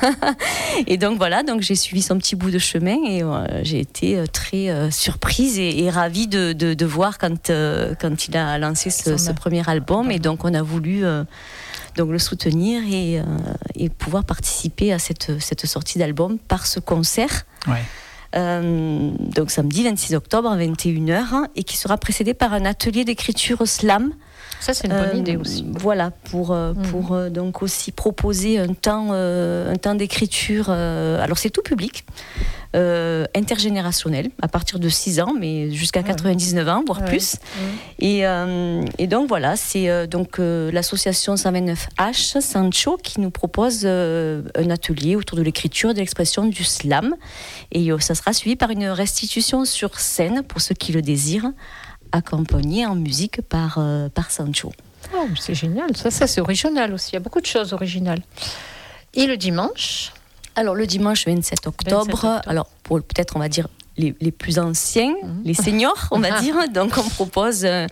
Et donc voilà, donc j'ai suivi son petit bout de chemin et euh, j'ai été très euh, surprise et, et ravie de, de, de voir quand, euh, quand il a lancé ce, ce premier album. Et donc on a voulu euh, donc le soutenir et, euh, et pouvoir participer à cette, cette sortie d'album par ce concert. Ouais. Euh, donc samedi vingt-six octobre à vingt et une heures et qui sera précédé par un atelier d'écriture slam. Ça c'est une bonne euh, idée aussi. Voilà, pour, mmh. pour euh, donc aussi proposer un temps, euh, un temps d'écriture, euh, alors c'est tout public, euh, intergénérationnel, à partir de six ans, mais jusqu'à mmh. quatre-vingt-dix-neuf ans, voire mmh. plus. Mmh. Et, euh, et donc voilà, c'est euh, donc, euh, l'association cent vingt-neuf H, Sancho, qui nous propose euh, un atelier autour de l'écriture et de l'expression du slam. Et euh, ça sera suivi par une restitution sur scène, pour ceux qui le désirent, accompagné en musique par, euh, par Sancho. Oh, c'est génial, ça, ça c'est original aussi, il y a beaucoup de choses originales. Et le dimanche ? Alors le dimanche vingt-sept octobre, vingt-sept octobre. Alors pour peut-être on va dire les, les plus anciens, mmh. les seniors on va dire, donc on propose euh,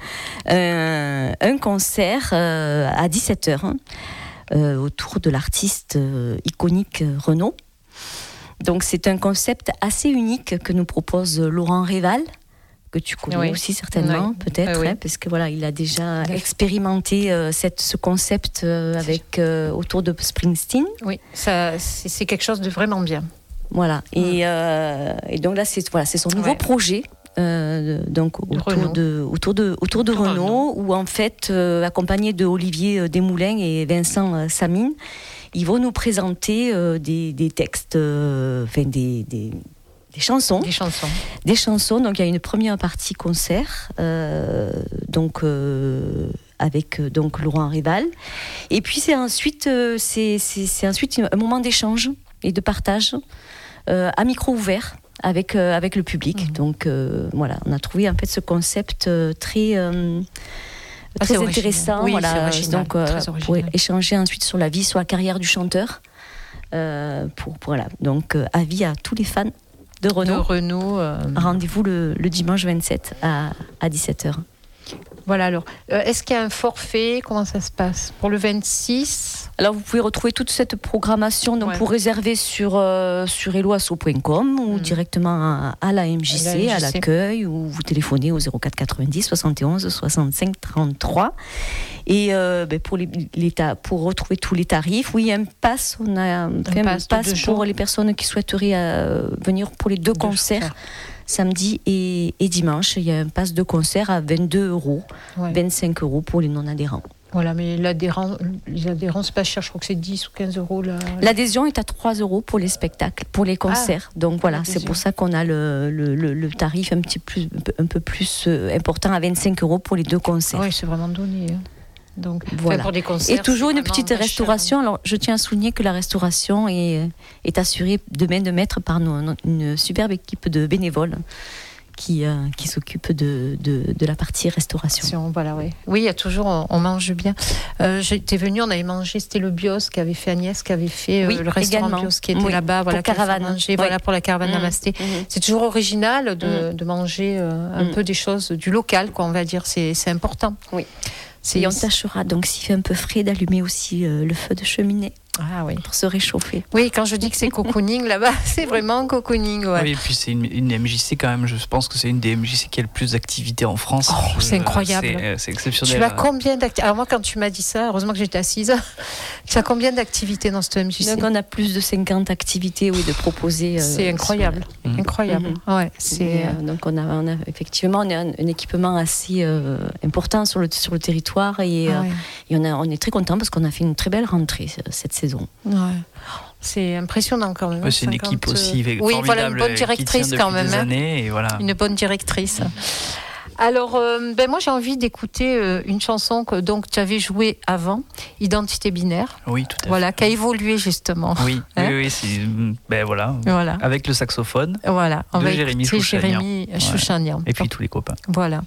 euh, un concert euh, à dix-sept heures hein, euh, autour de l'artiste euh, iconique Renaud. Donc c'est un concept assez unique que nous propose Laurent Réval, que tu connais oui. aussi certainement, oui. peut-être, euh, oui. hein, parce que voilà, il a déjà oui. expérimenté euh, cette, ce concept euh, avec euh, autour de Springsteen. Oui, ça, c'est, c'est quelque chose de vraiment bien. Voilà, mmh. et, euh, et donc là, c'est, voilà, c'est son nouveau ouais. projet. Euh, donc de autour, de, autour de autour de autour Renaud, Renaud, où en fait, euh, accompagné de Olivier Desmoulins et Vincent euh, Samine, ils vont nous présenter euh, des, des textes, euh, enfin des, des Des chansons. Des chansons. Des chansons. Donc, il y a une première partie concert, euh, donc, euh, avec euh, donc, Laurent Réval. Et puis, c'est ensuite, euh, c'est, c'est, c'est ensuite un moment d'échange et de partage euh, à micro ouvert avec, euh, avec le public. Mmh. Donc, euh, voilà, on a trouvé en fait ce concept euh, très, euh, ah, très intéressant. Oui, voilà, c'est donc, euh, pour échanger ensuite sur la vie, sur la carrière du chanteur. Euh, pour, pour, voilà. Donc, euh, avis à tous les fans de Renaud. De Renaud euh... Rendez-vous le, le dimanche vingt-sept à, à dix-sept heures. Voilà, alors, euh, est-ce qu'il y a un forfait ? Comment ça se passe ? Pour le vingt-six ? Alors, vous pouvez retrouver toute cette programmation donc, ouais. pour réserver sur, euh, sur helloasso point com ou mmh. directement à, à la M J C, à, la M J C, à l'accueil, ou vous téléphonez au zéro quatre quatre-vingt-dix soixante et onze soixante-cinq trente-trois. Et euh, ben, pour, les, les ta- pour retrouver tous les tarifs, oui, il y a un pass, on a un, un, un pass, pass pour jours. Les personnes qui souhaiteraient euh, venir pour les deux, deux concerts. Jours. Samedi et, et dimanche, il y a un pass de concert à vingt-deux euros, ouais. vingt-cinq euros pour les non-adhérents. Voilà, mais l'adhérent, les adhérents, c'est pas cher, je crois que c'est dix ou quinze euros. La... L'adhésion est à trois euros pour les spectacles, pour les concerts. Ah, donc voilà, c'est pour ça qu'on a le, le, le, le tarif un, petit plus, un peu plus important à vingt-cinq euros pour les deux concerts. Oui, c'est vraiment donné. Hein. Donc, voilà. Pour des concerts, et toujours une petite restauration. Alors, je tiens à souligner que la restauration est, est assurée de main de maître par nos, une superbe équipe de bénévoles qui, euh, qui s'occupe de, de, de la partie restauration. Voilà, oui. Oui, il y a toujours, on, on mange bien. Euh, j'étais venue, on avait mangé, c'était le Bios qu'avait fait Agnès, qui avait fait euh, oui, le restaurant également. Bios qui était oui, là-bas. Voilà, pour caravane. Manger, oui. Voilà, pour la caravane mmh. Namasté. Mmh. C'est toujours original de, mmh. de manger euh, un mmh. peu des choses du local, quoi, on va dire. C'est, c'est important. Oui. C'est... Et on tâchera, donc s'il fait un peu frais, d'allumer aussi euh, le feu de cheminée. Ah oui. Pour se réchauffer. Oui, quand je dis que c'est cocooning là-bas, c'est vraiment cocooning. Ouais. Oui, et puis c'est une, une M J C quand même, je pense que c'est une des M J C qui a le plus d'activités en France. Oh, je, c'est incroyable. C'est, c'est exceptionnel. Tu as combien d'activités ? Alors moi, quand tu m'as dit ça, heureusement que j'étais assise, tu as combien d'activités dans cette M J C ? Donc on a plus de cinquante activités, oui, de proposer. Euh, c'est incroyable, sur... incroyable. Mm-hmm. Ouais, c'est... Euh, donc on a, on a effectivement on a un, un équipement assez euh, important sur le, sur le territoire et, ah, ouais. euh, et on, a, on est très content parce qu'on a fait une très belle rentrée cette saison. Ouais. C'est impressionnant quand même. Ouais, c'est cinquante... une équipe aussi formidable. Oui, voilà, une bonne directrice quand même. Des années, et voilà. Une bonne directrice. Alors, euh, ben moi, j'ai envie d'écouter euh, une chanson que donc tu avais jouée avant, Identité binaire. Oui, tout à fait. Voilà, qui a évolué justement. Oui, hein oui, oui, c'est ben voilà, voilà. Avec le saxophone. Voilà, on de va Jérémy Chouchagnan. Jérémy Chouchagnan. Ouais. Et puis tous les copains. Voilà.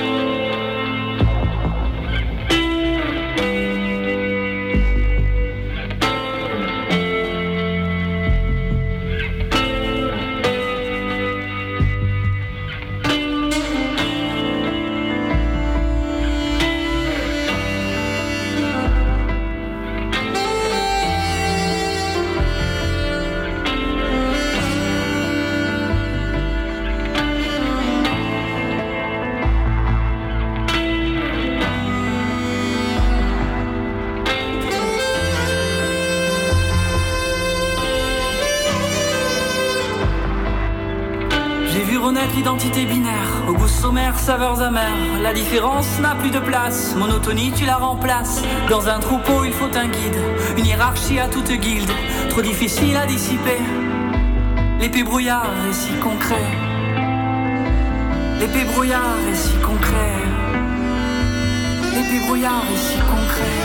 Identité binaire, au goût sommaire, saveurs amères. La différence n'a plus de place, monotonie tu la remplaces. Dans un troupeau il faut un guide, une hiérarchie à toute guilde. Trop difficile à dissiper, l'épée brouillard est si concret. L'épée brouillard est si concret. L'épée brouillard est si concret.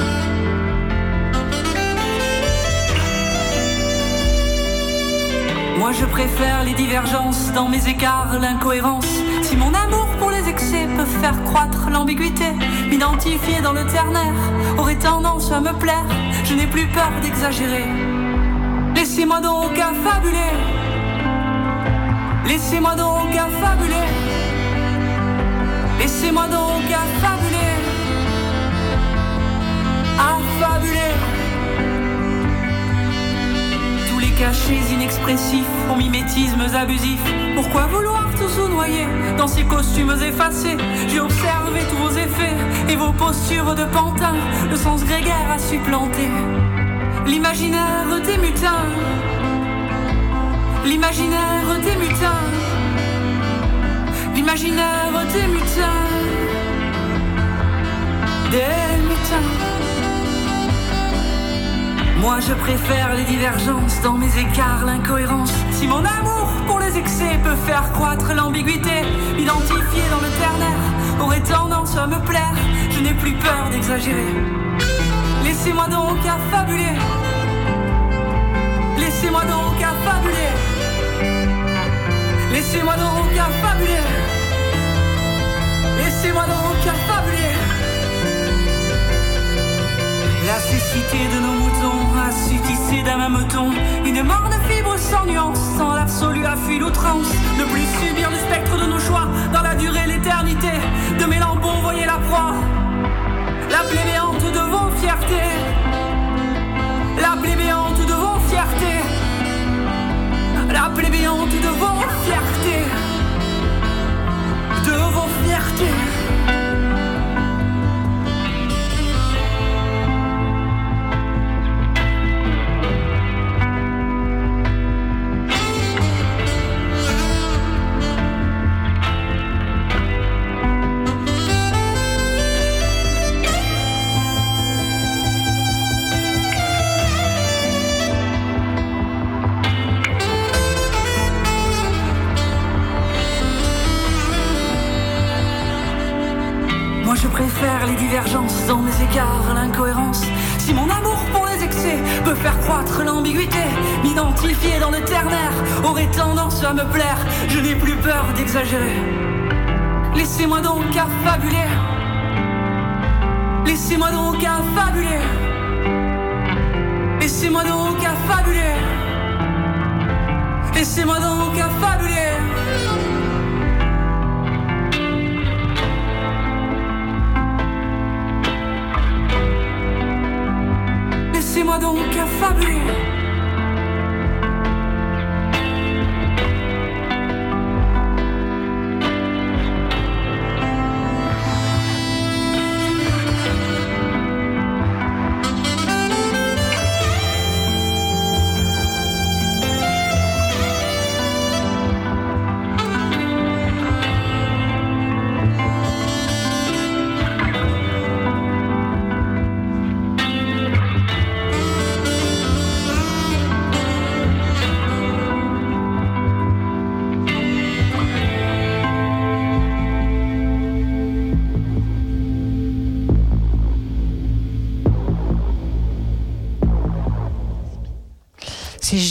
Moi je préfère les divergences, dans mes écarts l'incohérence. Si mon amour pour les excès peut faire croître l'ambiguïté, m'identifier dans le ternaire aurait tendance à me plaire. Je n'ai plus peur d'exagérer. Laissez-moi donc affabuler. Laissez-moi donc affabuler. Laissez-moi donc affabuler. Affabuler. Cachés inexpressifs, aux mimétismes abusifs. Pourquoi vouloir tout sous-noyer dans ces costumes effacés? J'ai observé tous vos effets et vos postures de pantin. Le sens grégaire a supplanté l'imaginaire des mutins. L'imaginaire des mutins. L'imaginaire des mutins. Des mutins. Moi je préfère les divergences, dans mes écarts l'incohérence. Si mon amour pour les excès peut faire croître l'ambiguïté, m'identifier dans le ternaire aurait tendance à me plaire. Je n'ai plus peur d'exagérer. Laissez-moi donc affabuler. Laissez-moi donc affabuler. Laissez-moi donc affabuler. Laissez-moi donc affabuler. La cécité de nos moutons a su tisser d'un même ton une morne fibre sans nuance, sans l'absolu affût l'outrance. Ne plus subir le spectre de nos choix dans la durée, l'éternité. De mes lambeaux, voyez la proie, la plaie béante de vos fiertés. La plaie béante de vos fiertés. La plaie béante de vos fiertés. De vos fiertés. Les divergences, dans mes écarts l'incohérence. Si mon amour pour les excès peut faire croître l'ambiguïté, m'identifier dans le ternaire aurait tendance à me plaire. Je n'ai plus peur d'exagérer. Laissez-moi donc affabuler. Laissez-moi donc affabuler. Laissez-moi donc affabuler. Laissez-moi donc affabuler. Laissez-moi donc affabuler.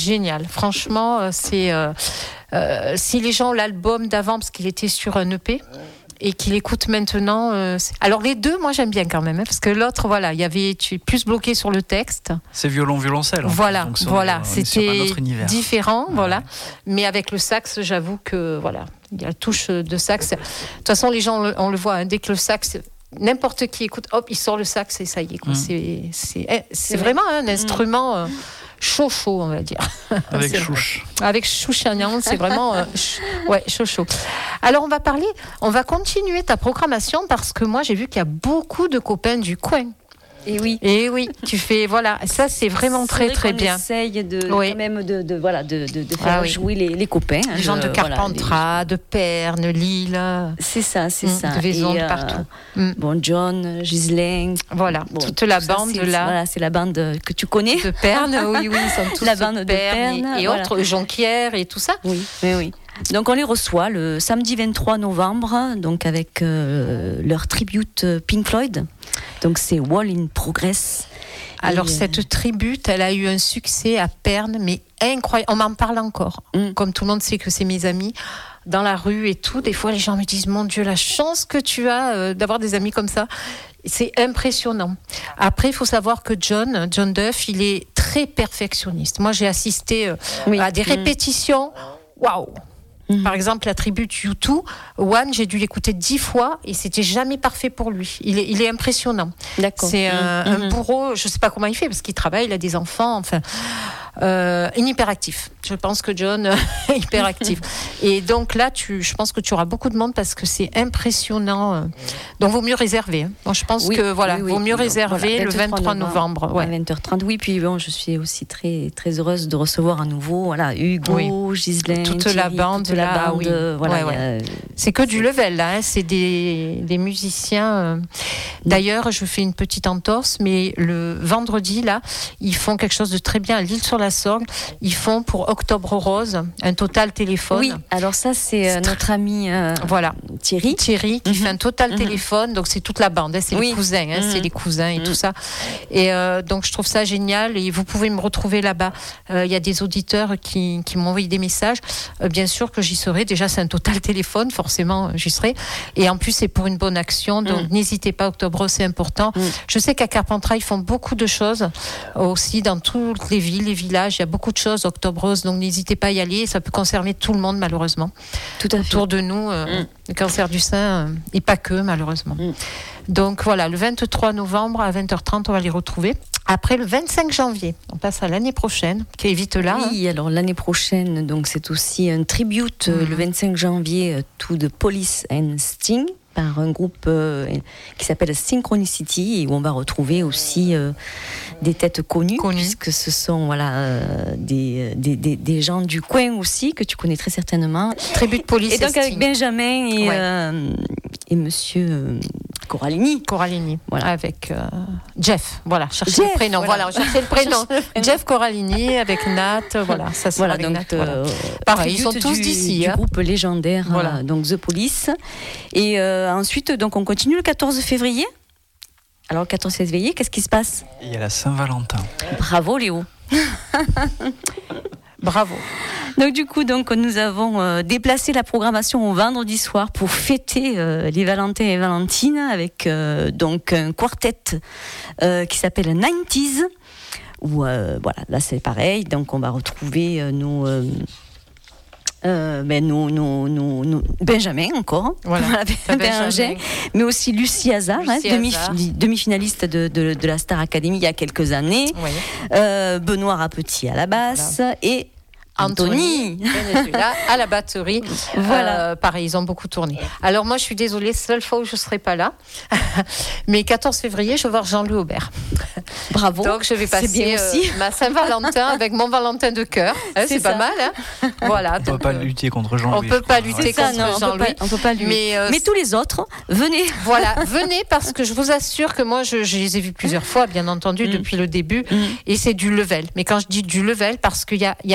génial. Franchement, c'est euh, euh, si les gens ont l'album d'avant, parce qu'il était sur un E P. Et qu'il écoute maintenant. Euh, alors les deux, moi j'aime bien quand même, hein, parce que l'autre, voilà, il y avait, tu es plus bloqué sur le texte. C'est violon violoncelle. Voilà, donc ça, voilà, on c'était différent, ouais. voilà. Mais avec le sax, j'avoue que voilà, il y a la touche de sax. De toute façon, les gens, on le, on le voit, hein, dès que le sax, n'importe qui écoute, hop, il sort le sax et ça y est. Quoi. Mmh. C'est, c'est, c'est, c'est vraiment un instrument. Euh, chaud chaud on va dire avec chouche avec chouchagnan, c'est vraiment euh, ch- ouais chaud chaud. Alors on va parler on va continuer ta programmation parce que moi j'ai vu qu'il y a beaucoup de copains du coin. Et oui. Et oui, tu fais voilà, ça c'est vraiment c'est très vrai très qu'on bien. Essaye de oui. quand même de, de voilà de, de, de faire ah, oui. jouer les, les copains. Les gens de Carpentras, voilà, les... de Perne, Lille. C'est ça, c'est mmh, ça. De Vaison, de euh, partout. Mmh. Bon, John, Ghislain. Voilà, bon, toute la tout bande ça, c'est, là. Voilà, c'est la bande que tu connais. De Perne, oui, oui, ils sont tous la bande de Perne, de Perne et, et voilà. autres, Jonquière et tout ça. Oui, oui, oui. Donc on les reçoit le samedi vingt-trois novembre, donc avec euh, leur tribute Pink Floyd. Donc c'est Wall in Progress. Alors et cette euh... tribute, elle a eu un succès à Perne, mais incroyable. On m'en parle encore. Mm. Comme tout le monde sait que c'est mes amis, dans la rue et tout. Des fois, les gens me disent, mon Dieu, la chance que tu as euh, d'avoir des amis comme ça. C'est impressionnant. Après, il faut savoir que John, John Duff, il est très perfectionniste. Moi, j'ai assisté euh, oui. à des mm. répétitions. Waouh! Mmh. Par exemple, la tribute U deux, One, j'ai dû l'écouter dix fois et c'était jamais parfait pour lui. Il est, il est impressionnant. D'accord. C'est mmh. un, un bourreau, je sais pas comment il fait parce qu'il travaille, il a des enfants, enfin, euh, hyperactif. Je pense que John est hyperactif. Et donc là, tu, je pense que tu auras beaucoup de monde parce que c'est impressionnant. Donc, vaut mieux réserver. Hein. Moi, je pense oui, que voilà, oui, oui. vaut mieux réserver voilà, le vingt-trois novembre. Ouais. À vingt heures trente. Oui, puis bon, je suis aussi très très heureuse de recevoir à nouveau, voilà, Hugo, oui. Ghislain, toute Thierry, la bande, toute la là, bande. Oui. Voilà, ouais, ouais. A... C'est que du level là. Hein. C'est des des musiciens. D'ailleurs, je fais une petite entorse, mais le vendredi là, ils font quelque chose de très bien à l'Île-sur-la-Sorgue. Ils font pour Octobre Rose un total téléphone. Oui, alors ça c'est, c'est notre ami euh, voilà. Thierry. Thierry qui mm-hmm. fait un total mm-hmm. téléphone, donc c'est toute la bande, hein, c'est oui. les cousins, hein, mm-hmm. c'est les cousins et mm-hmm. tout ça. Et euh, donc je trouve ça génial et vous pouvez me retrouver là-bas. Il euh, y a des auditeurs qui, qui m'ont envoyé des messages. Euh, bien sûr que j'y serai, déjà c'est un total téléphone, forcément j'y serai. Et en plus c'est pour une bonne action, donc mm. n'hésitez pas, Octobre Rose, c'est important. Mm. Je sais qu'à Carpentras ils font beaucoup de choses, aussi dans toutes les villes, les villages, il y a beaucoup de choses Octobre Rose, donc n'hésitez pas à y aller, ça peut concerner tout le monde malheureusement. Tout à fait. Autour de nous, euh, mm. le cancer du sein, euh, et pas que malheureusement. Mm. Donc voilà, le vingt-trois novembre à vingt heures trente, on va les retrouver. Après le vingt-cinq janvier, on passe à l'année prochaine, qui est vite là. Oui, hein. Alors l'année prochaine, donc c'est aussi un tribute, mm. le vingt-cinq janvier, to the Police and Sting, par un groupe euh, qui s'appelle Synchronicity, et où on va retrouver aussi euh, des têtes connues, Connu. puisque ce sont voilà, euh, des, des, des, des gens du coin aussi, que tu connais très certainement. Tribute Police et donc avec Benjamin et, ouais. euh, et monsieur euh, Corallini. Corallini, voilà. Avec euh, Jeff, voilà, cherchez Jeff, le prénom, voilà, voilà cherchez le prénom. le prénom. Jeff Corallini avec Nat, voilà, ça sera voilà, avec donc, Nat. Euh, voilà. Pareil, ils sont tous du, d'ici. Du hein. groupe légendaire, voilà. euh, donc The Police. Et euh, ensuite, donc, on continue le quatorze février. Alors, le quatorze février, qu'est-ce qui se passe ? Il y a la Saint-Valentin. Bravo, Léo. Bravo. Donc, du coup, donc, nous avons euh, déplacé la programmation au vendredi soir pour fêter euh, les Valentins et Valentines avec euh, donc, un quartet euh, qui s'appelle nineties. Où, euh, voilà, là, c'est pareil. Donc, on va retrouver euh, nos... Euh, Euh, ben nos, nos, nos, nos Benjamin encore, voilà, Benjamin, mais aussi Lucie Hazard, Lucie hein, demi, Hazard. demi-finaliste de, de, de la Star Academy il y a quelques années, oui. euh, Benoît Rapetit à la basse voilà. et Anthony, Anthony là, à la batterie. Voilà. Euh, pareil, ils ont beaucoup tourné. Alors moi, je suis désolée, seule fois où je ne serai pas là. Mais quatorze février, je vais voir Jean-Louis Aubert. Bravo. Donc je vais passer bien aussi. Euh, ma Saint-Valentin avec mon Valentin de cœur. Hein, c'est, c'est pas mal. Hein, voilà. On ne peut pas lutter contre Jean-Louis. On ne peut pas lutter ça, contre non, Jean-Louis. On peut pas lutter. Mais, euh, Mais tous les autres, venez. Voilà, venez parce que je vous assure que moi, je, je les ai vus plusieurs fois, bien entendu, mm. depuis le début. Mm. Et c'est du level. Mais quand je dis du level, parce qu'il y a, il y a la vue.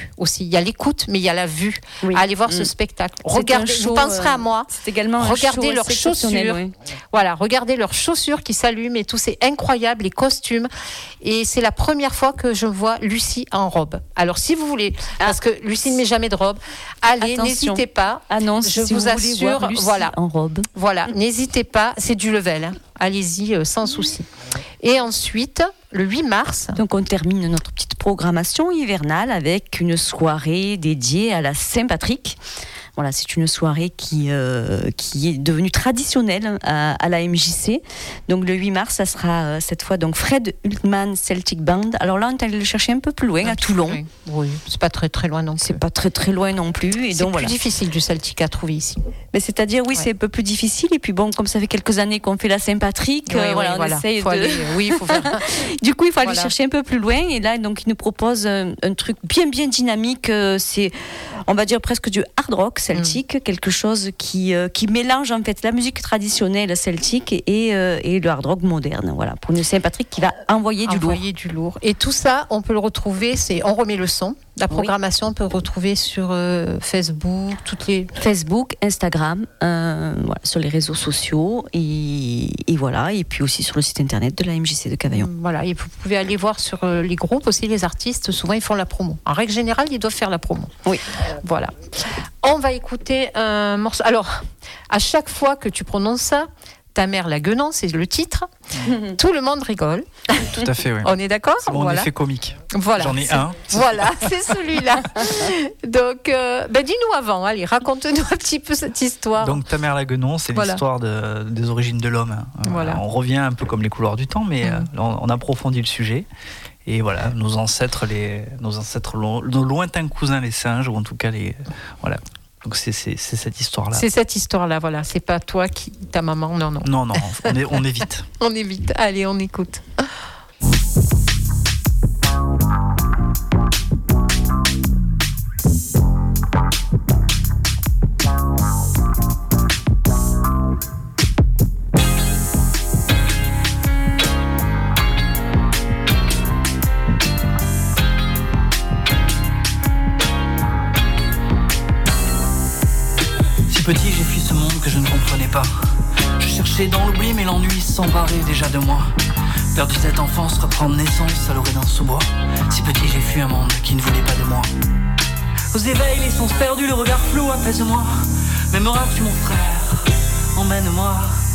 vue aussi. Il y a l'écoute, mais il y a la vue. Oui. À aller voir mmh. ce spectacle. C'est Regardez, show, vous penserez euh, à moi. C'est également regardez un leurs chaussures. Oui. Voilà, regardez leurs chaussures qui s'allument et tout, c'est incroyable, les costumes. Et c'est la première fois que je vois Lucie en robe. Alors, si vous voulez, ah. parce que Lucie ne met jamais de robe, allez, Attention. n'hésitez pas. Annonce, je si vous, vous assure, voir Lucie voilà, en robe. Voilà, n'hésitez pas, c'est du level. Hein. Allez-y, euh, sans souci. Et ensuite, le huit mars. Donc, on termine notre petite programmation hivernale avec une soirée dédiée à la Saint-Patrick. Voilà, c'est une soirée qui, euh, qui est devenue traditionnelle à, à la M J C. Donc le huit mars, ça sera euh, cette fois donc Fred Hultman Celtic Band. Alors là, on est allé le chercher un peu plus loin, un à Toulon. Oui, oui, c'est pas très très loin non plus. C'est pas très très loin non plus. Et c'est donc, plus voilà. difficile du Celtic à trouver ici. Mais c'est-à-dire, oui, ouais. c'est un peu plus difficile. Et puis bon, comme ça fait quelques années qu'on fait la Saint-Patrick, oui, euh, oui, voilà, on voilà. essaye faut de... aller, oui, il faut faire... Du coup, il faut aller voilà. chercher un peu plus loin. Et là, donc, il nous propose un, un truc bien bien dynamique. Euh, c'est, on va dire, presque du hard rock celtique, mm. quelque chose qui, euh, qui mélange en fait la musique traditionnelle celtique et, euh, et le hard rock moderne. Voilà, pour une Saint-Patrick qui va envoyer du envoyer lourd. du lourd. Et tout ça, on peut le retrouver, c'est On remet le son. La programmation, oui. on peut le retrouver sur euh, Facebook, toutes les... Facebook, Instagram, euh, voilà, sur les réseaux sociaux et, et voilà, et puis aussi sur le site internet de la M J C de Cavaillon. Voilà, et vous pouvez aller voir sur euh, les groupes aussi, les artistes, souvent ils font la promo. En règle générale, ils doivent faire la promo. Oui. Voilà. On va écouter un morceau. Alors, à chaque fois que tu prononces ça, Ta mère la guenant, c'est le titre. Tout le monde rigole. Tout à fait, oui. On est d'accord ? C'est mon voilà. effet comique. Voilà. J'en ai c'est, un. Voilà, c'est celui-là. Donc, euh, ben dis-nous avant, allez, raconte-nous un petit peu cette histoire. Donc, Ta mère la guenant, c'est voilà. l'histoire de, des origines de l'homme. Voilà. On revient un peu comme les couloirs du temps, mais mmh. on, on approfondit le sujet. Et voilà, nos ancêtres, les, nos ancêtres, nos lointains cousins, les singes, ou en tout cas les, voilà. Donc c'est, c'est, c'est cette histoire-là. C'est cette histoire-là, voilà. C'est pas toi qui, ta maman, non, non. Non, non, on, est, on évite. On évite. Allez, on écoute. Petit, j'ai fui ce monde que je ne comprenais pas. Je cherchais dans l'oubli, mais l'ennui s'emparait déjà de moi. Perdu cette enfance, reprendre naissance à l'orée d'un sous-bois. Si petit, j'ai fui un monde qui ne voulait pas de moi. Aux éveils, les sens perdus, le regard flou, apaise-moi. M'aimeras-tu mon frère ? Emmène-moi.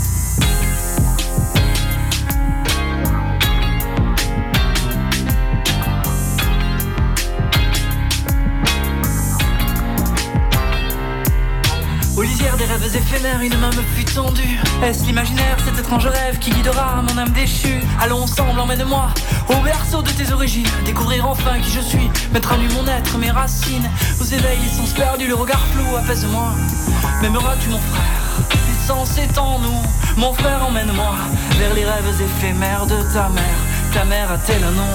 Aux lisières des rêves éphémères, une main me fut tendue. Est-ce l'imaginaire, cet étrange rêve qui guidera mon âme déchue ? Allons ensemble, emmène-moi au berceau de tes origines. Découvrir enfin qui je suis, mettre à nu mon être, mes racines. Aux éveils, les sens perdus, le regard flou, apaise-moi. M'aimeras-tu mon frère ? L'essence est en nous. Mon frère, emmène-moi vers les rêves éphémères de ta mère. Ta mère a-t-elle un nom ?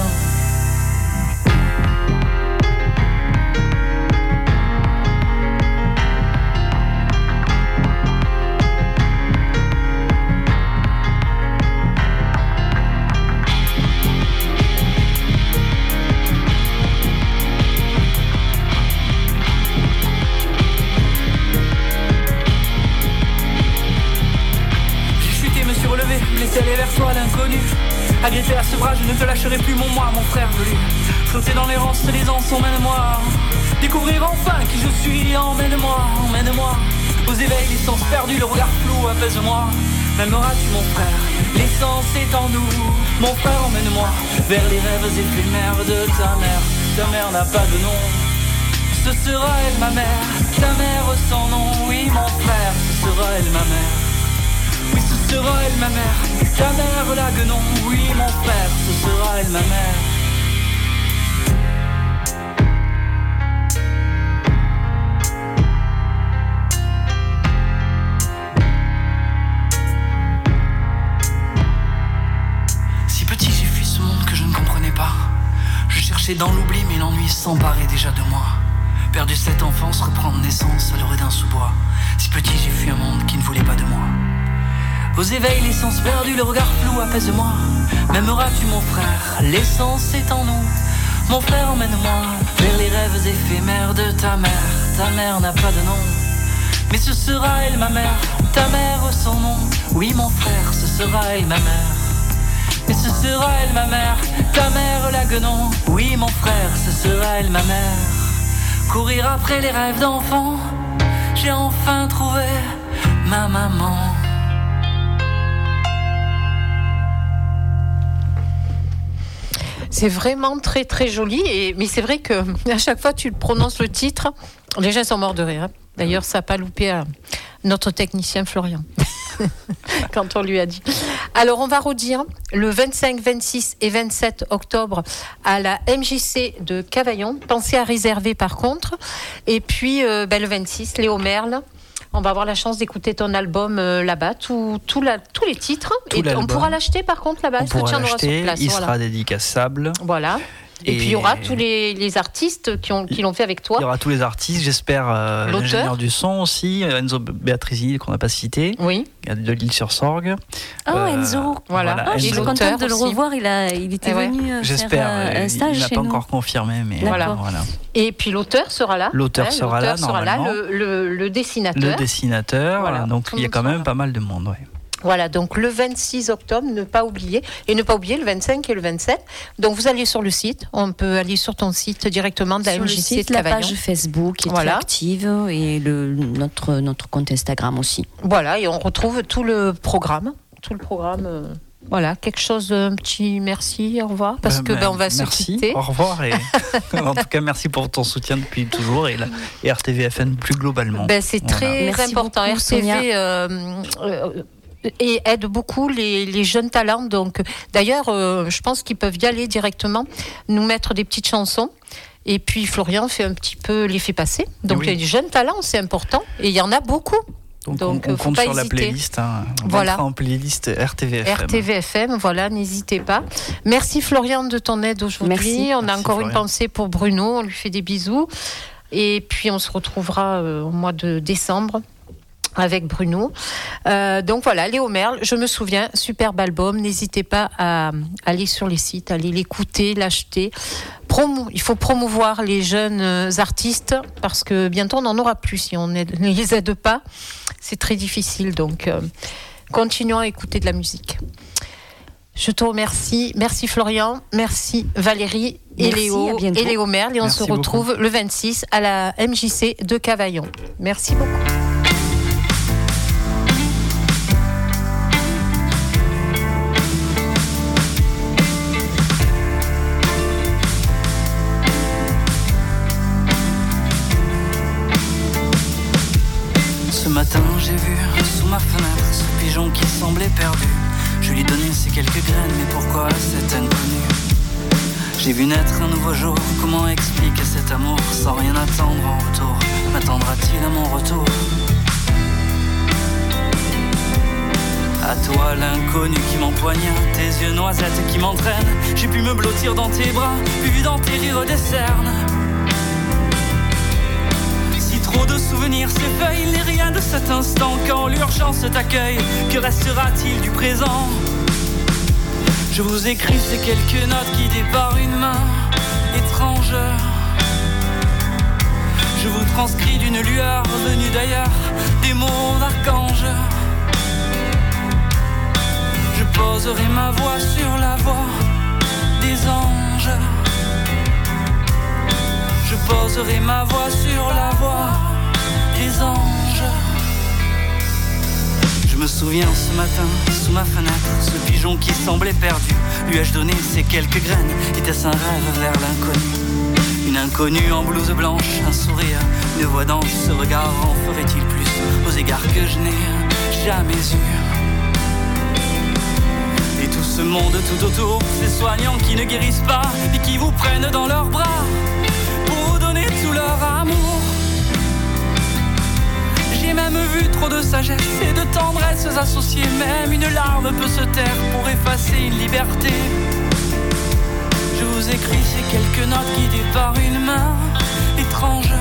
Aller vers toi l'inconnu. Agrippé à ce bras, je ne te lâcherai plus mon moi, mon frère velu. Flotter dans l'errance, les anses, emmène-moi. Découvrir enfin qui je suis, emmène-moi, emmène-moi. Aux éveils, les sens perdus, le regard flou, apaise-moi. M'aimeras-tu mon frère ? L'essence est en nous. Mon frère, emmène-moi vers les rêves éphémères de ta mère. Ta mère n'a pas de nom. Ce sera elle ma mère. Ta mère sans nom, oui mon frère. Ce sera elle ma mère. Oui, ce sera elle ma mère, ta mère la guenon, oui mon frère, ce sera elle ma mère. Si petit j'ai fui ce monde que je ne comprenais pas. Je cherchais dans l'oubli mais l'ennui s'emparait déjà de moi. Perdu cette enfance, reprendre naissance à l'orée d'un sous-bois. Si petit j'ai fui un monde qui ne voulait pas de moi. Aux éveils, les sens perdus, le regard flou, apaise-moi. M'aimeras-tu mon frère ? L'essence est en nous. Mon frère, emmène-moi vers les rêves éphémères de ta mère. Ta mère n'a pas de nom, mais ce sera elle ma mère. Ta mère son nom, oui mon frère, ce sera elle ma mère. Et ce sera elle ma mère, ta mère la guenon. Oui mon frère, ce sera elle ma mère. Courir après les rêves d'enfant, j'ai enfin trouvé ma maman. C'est vraiment très très joli, et, mais c'est vrai que à chaque fois tu prononces le titre, les gens sont morts de rire. D'ailleurs, ça n'a pas loupé à notre technicien Florian quand on lui a dit. Alors, on va redire le vingt-cinq, vingt-six et vingt-sept octobre à la M J C de Cavaillon. Pensez à réserver par contre. Et puis, euh, ben, le vingt-six, Léo Merle. On va avoir la chance d'écouter ton album euh, là-bas, tout, tout la, tous les titres. Tout et on pourra l'acheter par contre là-bas. On pourra l'acheter, place, il voilà. sera dédicaçable. Voilà. Et, et puis il y aura tous les, les artistes qui, ont, qui l'ont fait avec toi. Il y aura tous les artistes, j'espère euh, l'ingénieur du son aussi, Enzo Beatrizi qu'on n'a pas cité. Oui. De l'Île-sur-Sorgue. Oh euh, Enzo, voilà. voilà. Oh, je suis contente de le revoir. Il a, il était ouais. venu j'espère, faire un stage il chez n'a nous. pas encore confirmé, mais voilà. voilà. Et puis l'auteur sera là. L'auteur ouais, sera l'auteur là sera normalement. Là, le, le, le dessinateur. Le dessinateur. Voilà. Donc il y a quand même pas mal de monde. Ouais. Voilà, donc le vingt-six octobre, ne pas oublier, et ne pas oublier le vingt-cinq et le vingt-sept. Donc vous allez sur le site, on peut aller sur ton site directement de la M J C site, de Cavaillon. La page Facebook est voilà. très active et le, notre, notre compte Instagram aussi. Voilà, et on retrouve tout le programme, tout le programme. Euh, voilà, quelque chose, un petit merci, au revoir, parce ben, que ben, on va merci, se quitter. Au revoir, et en tout cas merci pour ton soutien depuis toujours et, la, et R T V F M plus globalement. Ben, c'est voilà. très merci important, beaucoup, R T V. Euh, euh, et aide beaucoup les, les jeunes talents. Donc, d'ailleurs, euh, je pense qu'ils peuvent y aller directement, nous mettre des petites chansons. Et puis, Florian fait un petit peu les fait passer. Donc, oui. les jeunes talents, c'est important. Et il y en a beaucoup. Donc, Donc on, on compte sur hésiter. La playlist. Hein. On voilà. En playlist R T V F M. R T V F M, voilà, n'hésitez pas. Merci Florian de ton aide aujourd'hui. Merci. On a Merci encore Florian. Une pensée pour Bruno. On lui fait des bisous. Et puis, on se retrouvera euh, au mois de décembre. Avec Bruno. Euh, donc voilà, Léo Merle, je me souviens, superbe album. N'hésitez pas à aller sur les sites, aller l'écouter, l'acheter. Promo, il faut promouvoir les jeunes artistes parce que bientôt on n'en aura plus si on ne les aide pas. C'est très difficile, donc euh, continuons à écouter de la musique. Je te remercie. Merci Florian, merci Valérie et merci, Léo et Léo Merle. Et on merci se retrouve beaucoup. Le vingt-six à la M J C de Cavaillon. Merci beaucoup. Ce matin j'ai vu sous ma fenêtre ce pigeon qui semblait perdu. Je lui donnais ces quelques graines, mais pourquoi cet inconnu? J'ai vu naître un nouveau jour, comment expliquer cet amour sans rien attendre en retour? M'attendra-t-il à mon retour? À toi l'inconnu qui m'empoigna, tes yeux noisettes qui m'entraînent. J'ai pu me blottir dans tes bras, vu dans tes rires des cernes. Trop de souvenirs s'effeuillent, il n'est rien de cet instant. Quand l'urgence t'accueille, que restera-t-il du présent? Je vous écris ces quelques notes guidées par une main étrange. Je vous transcris d'une lueur venue d'ailleurs, des mots d'archange. Je poserai ma voix sur la voix des anges. Je poserai ma voix sur la voix des anges. Je me souviens ce matin, sous ma fenêtre, ce pigeon qui semblait perdu. Lui ai-je donné ces quelques graines? Était-ce un rêve vers l'inconnu? Une inconnue en blouse blanche, un sourire, une voix dans ce regard en ferait-il plus aux égards que je n'ai jamais eu? Et tout ce monde tout autour, ces soignants qui ne guérissent pas et qui vous prennent dans leurs bras pour vous donner tout leur amour. J'ai même vu trop de sagesse et de tendresse associées. Même une larme peut se taire pour effacer une liberté. Je vous écris ces quelques notes guidées par une main étrange.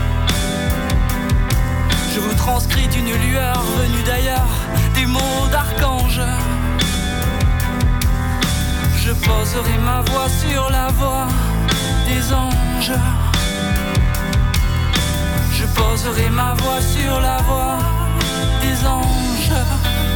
Je vous transcris d'une lueur venue d'ailleurs, des mots d'archange. Je poserai ma voix sur la voix des anges. poserai ma voix sur la voix des anges.